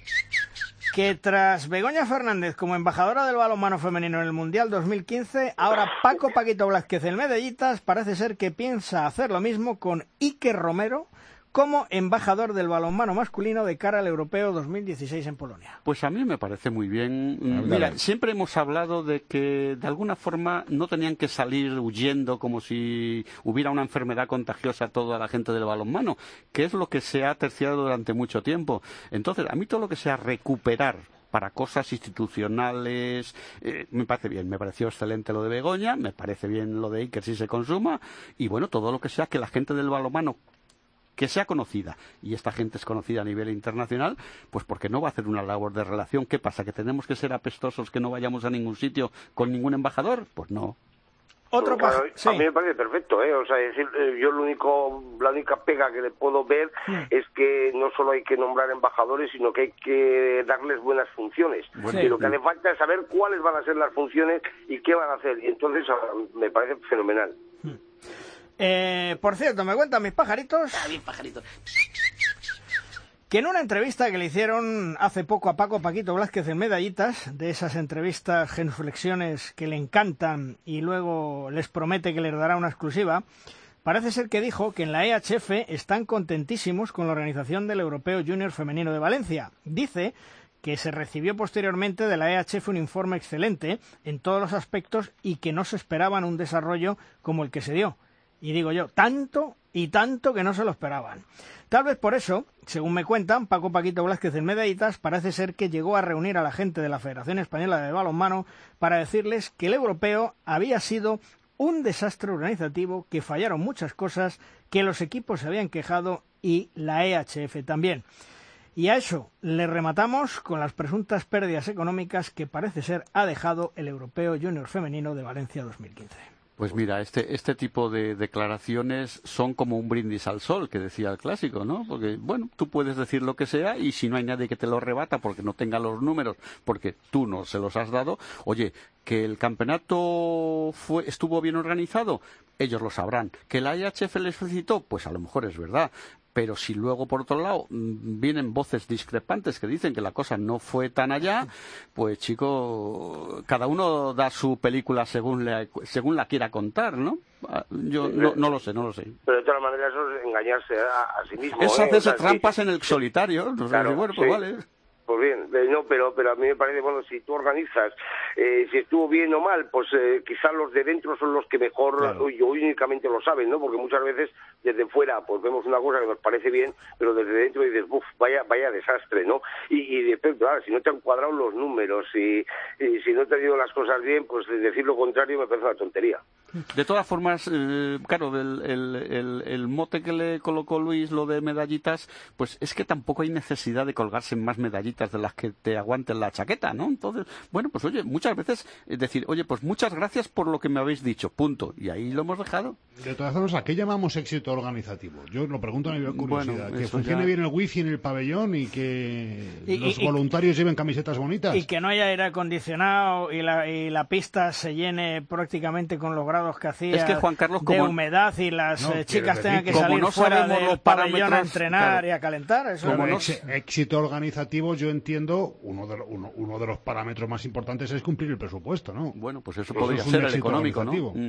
Que tras Begoña Fernández como embajadora del balonmano femenino en el Mundial dos mil quince, ahora Paco Paquito Blázquez, el Medallitas, parece ser que piensa hacer lo mismo con Iker Romero como embajador del balonmano masculino de cara al Europeo dos mil dieciséis en Polonia. Pues a mí me parece muy bien. Mira, siempre hemos hablado de que de alguna forma no tenían que salir huyendo como si hubiera una enfermedad contagiosa a toda la gente del balonmano, que es lo que se ha terciado durante mucho tiempo. Entonces, a mí todo lo que sea recuperar para cosas institucionales, eh, me parece bien, me pareció excelente lo de Begoña, me parece bien lo de Iker si se consuma, y bueno, todo lo que sea que la gente del balonmano que sea conocida, y esta gente es conocida a nivel internacional, pues porque no va a hacer una labor de relación. ¿Qué pasa? ¿Que tenemos que ser apestosos, que no vayamos a ningún sitio con ningún embajador? Pues no. Otro claro, sí. A mí me parece perfecto, ¿eh? O sea, es decir, yo lo único, la única pega que le puedo ver sí. es que no solo hay que nombrar embajadores, sino que hay que darles buenas funciones. Sí. Y lo que hace falta es saber cuáles van a ser las funciones y qué van a hacer. Y entonces me parece fenomenal. Sí. Eh, por cierto, me cuentan mis pajaritos... Ah, bien pajaritos. Que en una entrevista que le hicieron hace poco a Paco Paquito Blázquez en Medallitas, de esas entrevistas genuflexiones que le encantan y luego les promete que les dará una exclusiva, parece ser que dijo que en la E H F están contentísimos con la organización del Europeo Junior Femenino de Valencia. Dice que se recibió posteriormente de la E H F un informe excelente en todos los aspectos y que no se esperaban un desarrollo como el que se dio. Y digo yo, tanto y tanto que no se lo esperaban. Tal vez por eso, según me cuentan, Paco Paquito Blázquez en Medallitas parece ser que llegó a reunir a la gente de la Federación Española de Balonmano para decirles que el europeo había sido un desastre organizativo, que fallaron muchas cosas, que los equipos se habían quejado y la E H F también. Y a eso le rematamos con las presuntas pérdidas económicas que parece ser ha dejado el Europeo Junior Femenino de Valencia dos mil quince. Pues mira, este, este tipo de declaraciones son como un brindis al sol, que decía el clásico, ¿no? Porque, bueno, tú puedes decir lo que sea y si no hay nadie que te lo rebata porque no tenga los números, porque tú no se los has dado, oye, que el campeonato fue, estuvo bien organizado, ellos lo sabrán. Que la E H F les felicitó, pues a lo mejor es verdad. Pero si luego, por otro lado, vienen voces discrepantes que dicen que la cosa no fue tan allá, pues, chico, cada uno da su película según, le, según la quiera contar, ¿no? Yo no, no lo sé, no lo sé. Pero de todas maneras eso es engañarse a, a sí mismo. Es ¿eh? hacerse o sea, trampas sí. en el solitario. No sé, Claro, bueno, pues sí. vale. Pues bien, eh, no, pero pero a mí me parece, bueno, si tú organizas, eh, si estuvo bien o mal, pues eh, quizás los de dentro son los que mejor, claro. y únicamente lo saben, ¿no? Porque muchas veces desde fuera pues vemos una cosa que nos parece bien, pero desde dentro dices, uff, vaya vaya desastre, ¿no? Y, y después, claro, si no te han cuadrado los números y, y si no te han ido las cosas bien, pues decir lo contrario me parece una tontería. De todas formas, eh, claro, el, el, el, el mote que le colocó Luis, lo de medallitas, pues es que tampoco hay necesidad de colgarse más medallitas de las que te aguanten la chaqueta, ¿no? Entonces, bueno, pues oye, muchas veces es decir, oye, pues muchas gracias por lo que me habéis dicho, punto. Y ahí lo hemos dejado. De todas formas, ¿a qué llamamos éxito organizativo? Yo lo pregunto a nivel curiosidad. Bueno, que funcione ya... bien el wifi en el pabellón y que y, los y, voluntarios y... lleven camisetas bonitas. Y que no haya aire acondicionado y la, y la pista se llene prácticamente con los grados que hacía. Es que Juan Carlos, como... de humedad y las no, eh, chicas tengan que salir no fuera del los pabellón a entrenar claro. y a calentar. Eso como no... ex, éxito organizativo, yo entiendo, uno de, uno, uno de los parámetros más importantes es cumplir el presupuesto, ¿no? Bueno, pues eso, eso podría ser el económico, ¿no? Mm.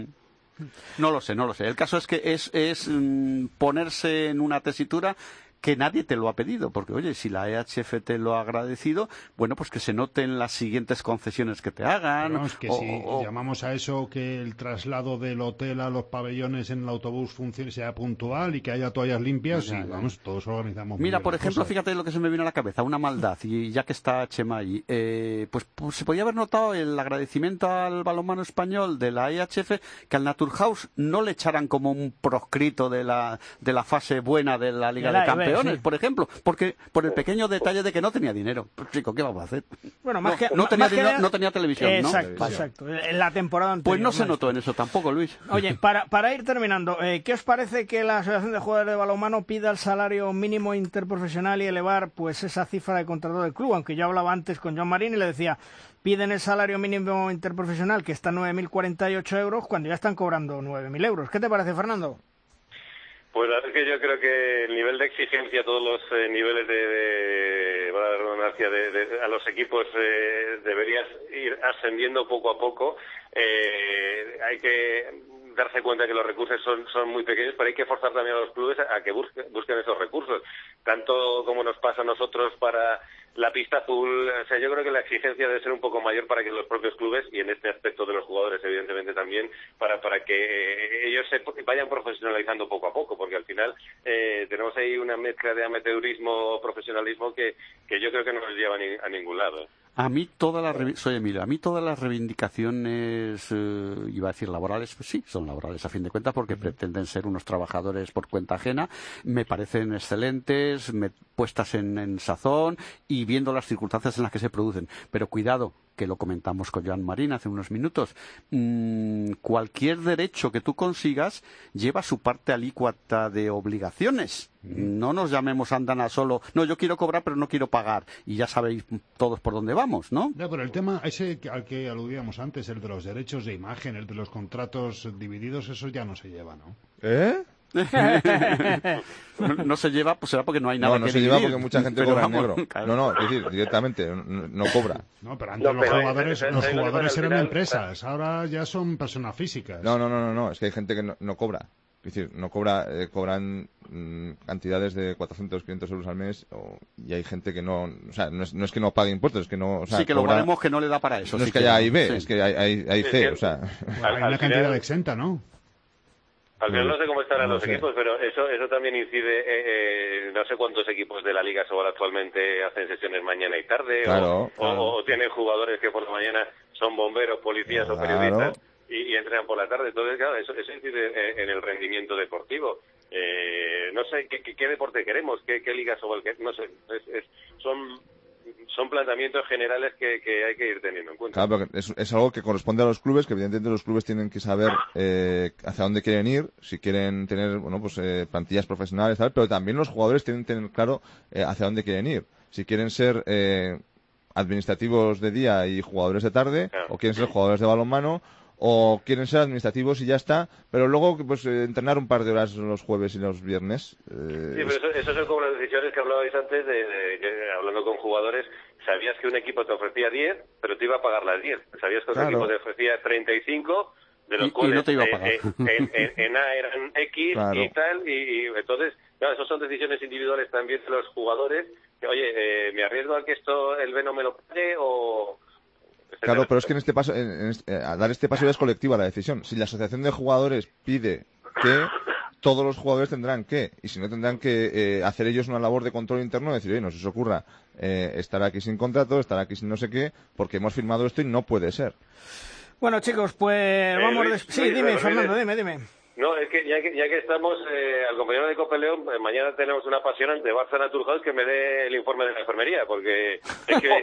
No lo sé, no lo sé. El caso es que es, es mm, ponerse en una tesitura que nadie te lo ha pedido, porque oye, si la E H F te lo ha agradecido, bueno, pues que se noten las siguientes concesiones que te hagan. Pero es que o, si o... llamamos a eso que el traslado del hotel a los pabellones en el autobús funcione, sea puntual y que haya toallas limpias, ya, y ya. vamos, todos organizamos. Mira, por ejemplo, cosas. fíjate lo que se me viene a la cabeza, una maldad, y ya que está Chema ahí, eh, pues, pues se podía haber notado el agradecimiento al balonmano español de la E H F, que al Naturhaus no le echaran como un proscrito de la, de la fase buena de la Liga de, de Campeones. campeones, sí. por ejemplo, porque por el pequeño detalle de que no tenía dinero. Pues, chico, ¿qué vamos a hacer? Bueno, más no, que no tenía más dinero, que... no tenía televisión, exacto, ¿no? Exacto, en la temporada anterior. Pues no se maestro. notó en eso tampoco, Luis. Oye, para, para ir terminando, eh, ¿qué os parece que la Asociación de Jugadores de Balonmano pida el salario mínimo interprofesional y elevar pues esa cifra de contrato del club? Aunque yo hablaba antes con Joan Marín y le decía, piden el salario mínimo interprofesional, que está en nueve mil cuarenta y ocho euros, cuando ya están cobrando nueve mil euros. ¿Qué te parece, Fernando? Pues la verdad es que yo creo que el nivel de exigencia a todos los eh, niveles de, de, de redundancia de, de, a los equipos eh, debería ir ascendiendo poco a poco. Eh, hay que darse cuenta que los recursos son, son muy pequeños, pero hay que forzar también a los clubes a, a que busque, busquen esos recursos, tanto como nos pasa a nosotros para la pista azul. O sea, yo creo que la exigencia debe ser un poco mayor para que los propios clubes, y en este aspecto de los jugadores evidentemente también, para para que ellos se vayan profesionalizando poco a poco, porque al final eh, tenemos ahí una mezcla de amateurismo, profesionalismo que, que yo creo que no nos lleva a, ni, a ningún lado. A mí todas las soy Emilio, a mí todas las reivindicaciones, eh, iba a decir laborales, pues sí, son laborales a fin de cuentas porque pretenden ser unos trabajadores por cuenta ajena, me parecen excelentes, me, puestas en, en sazón y viendo las circunstancias en las que se producen. Pero cuidado, que lo comentamos con Joan Marín hace unos minutos, mmm, cualquier derecho que tú consigas lleva su parte alícuota de obligaciones. No nos llamemos andana solo, no, yo quiero cobrar pero no quiero pagar, y ya sabéis todos por dónde vamos, ¿no? No, pero el tema ese al que aludíamos antes, el de los derechos de imagen, el de los contratos divididos, eso ya no se lleva, ¿no? ¿Eh? no, no se lleva, pues será porque no hay nada no, no que se dividir. lleva porque mucha gente Pero cobra vamos, en negro. claro. No, no, es decir, directamente, no, no cobra. No, pero antes No, los pero, jugadores, eh, eh, los eh, jugadores al eran final, empresas, ahora ya son personas físicas. No, no, no, no, no, es que hay gente que no, no cobra. Es decir, no cobra, eh, cobran mmm, cantidades de cuatrocientos, quinientos euros al mes, o, y hay gente que no, o sea, no es, no es que no pague impuestos, es que no, o sea, sí, que cobra, lo valemos que no le da para eso. No sí es que haya A y B, sí. es que hay, hay, hay Sí, C, sí. o sea. Bueno, hay al una final- cantidad exenta, ¿no? Al final no sé cómo estarán No los sé. equipos, pero eso eso también incide. Eh, eh, no sé cuántos equipos de la Liga Sobal actualmente hacen sesiones mañana y tarde, Claro, o, claro. o, o tienen jugadores que por la mañana son bomberos, policías o Claro. periodistas y, y entrenan por la tarde. Entonces, claro, eso, eso incide en, en el rendimiento deportivo. Eh, no sé ¿qué, qué, qué deporte queremos, qué, qué Liga Sobal, qué, no sé, es, es, son son planteamientos generales que, que hay que ir teniendo en cuenta. Claro, porque es, es algo que corresponde a los clubes, que evidentemente los clubes tienen que saber eh, hacia dónde quieren ir, si quieren tener, bueno, pues eh, plantillas profesionales, tal, pero también los jugadores tienen que tener claro eh, hacia dónde quieren ir. Si quieren ser eh, administrativos de día y jugadores de tarde, Claro. o quieren ser jugadores de balonmano, o quieren ser administrativos y ya está, pero luego pues eh, entrenar un par de horas los jueves y los viernes. Eh, Sí, pero eso, eso son como las decisiones que hablabais antes, de, de- que, hablando con jugadores, sabías que un equipo te ofrecía diez, pero te iba a pagar las diez. Sabías que otro Claro. equipo te ofrecía treinta y cinco, de los Y- y cuales no te iba a eh, pagar. eh, en, en- en A eran X Claro. y tal, y, y entonces, claro, eso son decisiones individuales también de los jugadores, que oye, eh, ¿me arriesgo a que esto el B no me lo pague o...? Claro, pero es que en este paso, en, en este- eh, a dar este paso ya es colectiva la decisión. Si la asociación de jugadores pide que, todos los jugadores tendrán que, y si no tendrán que eh, hacer ellos una labor de control interno, decir, oye, no se os ocurra eh, estar aquí sin contrato, estar aquí sin no sé qué, porque hemos firmado esto y no puede ser. Bueno, chicos, pues vamos... Luis, des- Sí, Luis, dime, Luis, Fernando, Luis. dime, dime. No, es que ya que, ya que estamos, eh, al compañero de Cope León, eh, mañana tenemos una apasionante Barça Naturhaus que me dé el informe de la enfermería, porque es que...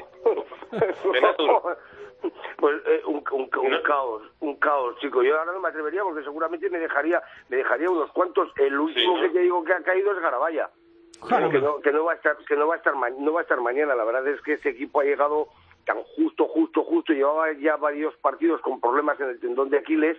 de Natur. Pues eh, un, un, un caos, un caos, chico. Yo ahora no me atrevería porque seguramente me dejaría me dejaría unos cuantos. El último Sí, ¿no? que te digo que ha caído es Garabaya. Claro. que no que no va a estar que no va a estar ma- no va a estar mañana. La verdad es que ese equipo ha llegado tan justo, justo, justo. Llevaba ya varios partidos con problemas en el tendón de Aquiles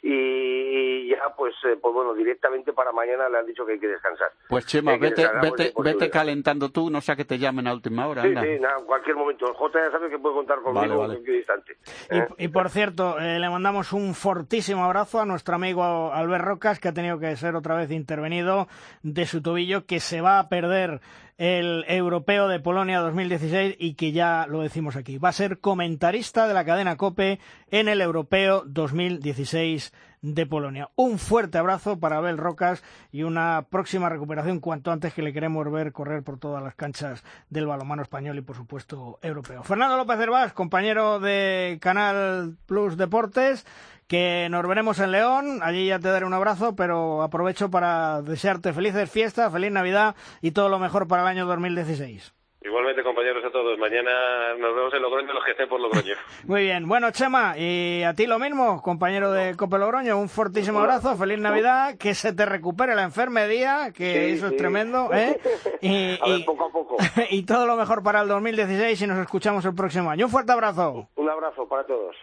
y ya pues eh, pues bueno, directamente para mañana le han dicho que hay que descansar. Pues Chema, Hay que vete, descansar, vete, pues, vete pues, calentando tú, no sea que te llamen a última hora. Sí, anda. sí, nada, en cualquier momento. El J ya sabe que puede contar conmigo Vale, vale. en cualquier instante. ¿eh? Y, y por cierto, eh, le mandamos un fortísimo abrazo a nuestro amigo Albert Rocas, que ha tenido que ser otra vez intervenido de su tobillo, que se va a perder el Europeo de Polonia dos mil dieciséis y que ya lo decimos aquí. Va a ser comentarista de la cadena COPE en el Europeo dos mil dieciséis de Polonia. Un fuerte abrazo para Abel Rocas y una próxima recuperación cuanto antes, que le queremos ver correr por todas las canchas del balonmano español y por supuesto europeo. Fernando López Hervás, compañero de Canal Plus Deportes, que nos veremos en León, allí ya te daré un abrazo, pero aprovecho para desearte felices fiestas, feliz Navidad y todo lo mejor para el año dos mil dieciséis. Igualmente, compañeros, a todos. Mañana nos vemos en Logroño, los que estén por Logroño. Muy bien. Bueno, Chema, y a ti lo mismo, compañero de Cope Logroño, un fortísimo abrazo, feliz Navidad, que se te recupere la enfermedad, que sí, eso sí. Es tremendo, ¿eh? Y, a ver, y, poco a poco. Y todo lo mejor para el dos mil dieciséis y nos escuchamos el próximo año. Un fuerte abrazo. Un abrazo para todos.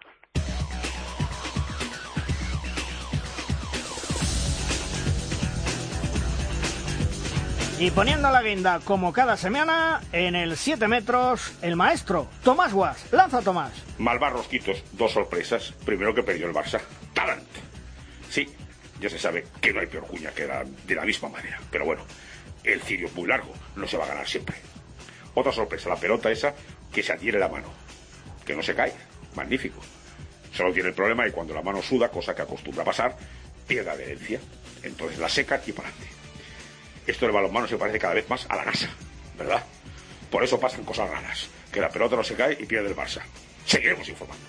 Y poniendo la guinda, como cada semana, en el siete metros, el maestro, Tomás Guas. Lanza, Tomás. Malvar Rosquitos, dos sorpresas. Primero que perdió el Barça. Talent. Sí, ya se sabe que no hay peor cuña que la de la misma manera. Pero bueno, el cirio es muy largo, no se va a ganar siempre. Otra sorpresa, la pelota esa que se adhiere la mano. Que no se cae. Magnífico. Solo tiene el problema de cuando la mano suda, cosa que acostumbra a pasar, pierde adherencia. Entonces la seca y para adelante. Esto del balonmano se parece cada vez más a la NASA, ¿verdad? Por eso pasan cosas raras, que la pelota no se cae y pierde el Barça. Seguiremos informando.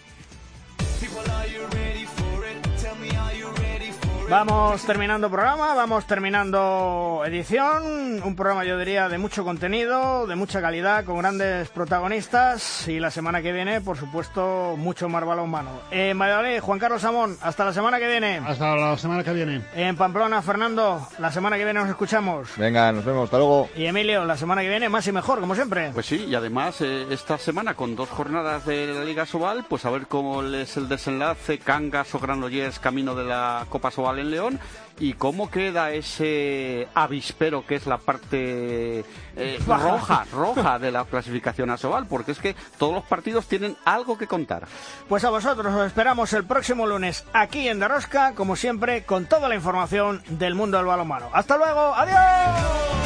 Vamos terminando programa, vamos terminando edición, un programa yo diría de mucho contenido, de mucha calidad, con grandes protagonistas y la semana que viene, por supuesto, mucho más balonmano. En Valladolid, Juan Carlos Amón, hasta la semana que viene. Hasta la semana que viene. En Pamplona, Fernando, la semana que viene nos escuchamos. Venga, nos vemos, hasta luego. Y Emilio, la semana que viene más y mejor, como siempre. Pues sí, y además eh, esta semana con dos jornadas de la Liga Sobal, pues a ver cómo es el desenlace, Cangas o Granollers camino de la Copa Sobal en León, y cómo queda ese avispero que es la parte eh, roja, roja de la clasificación a Sobal, porque es que todos los partidos tienen algo que contar. Pues a vosotros os esperamos el próximo lunes aquí en Derrosca, como siempre, con toda la información del mundo del balonmano. ¡Hasta luego! ¡Adiós!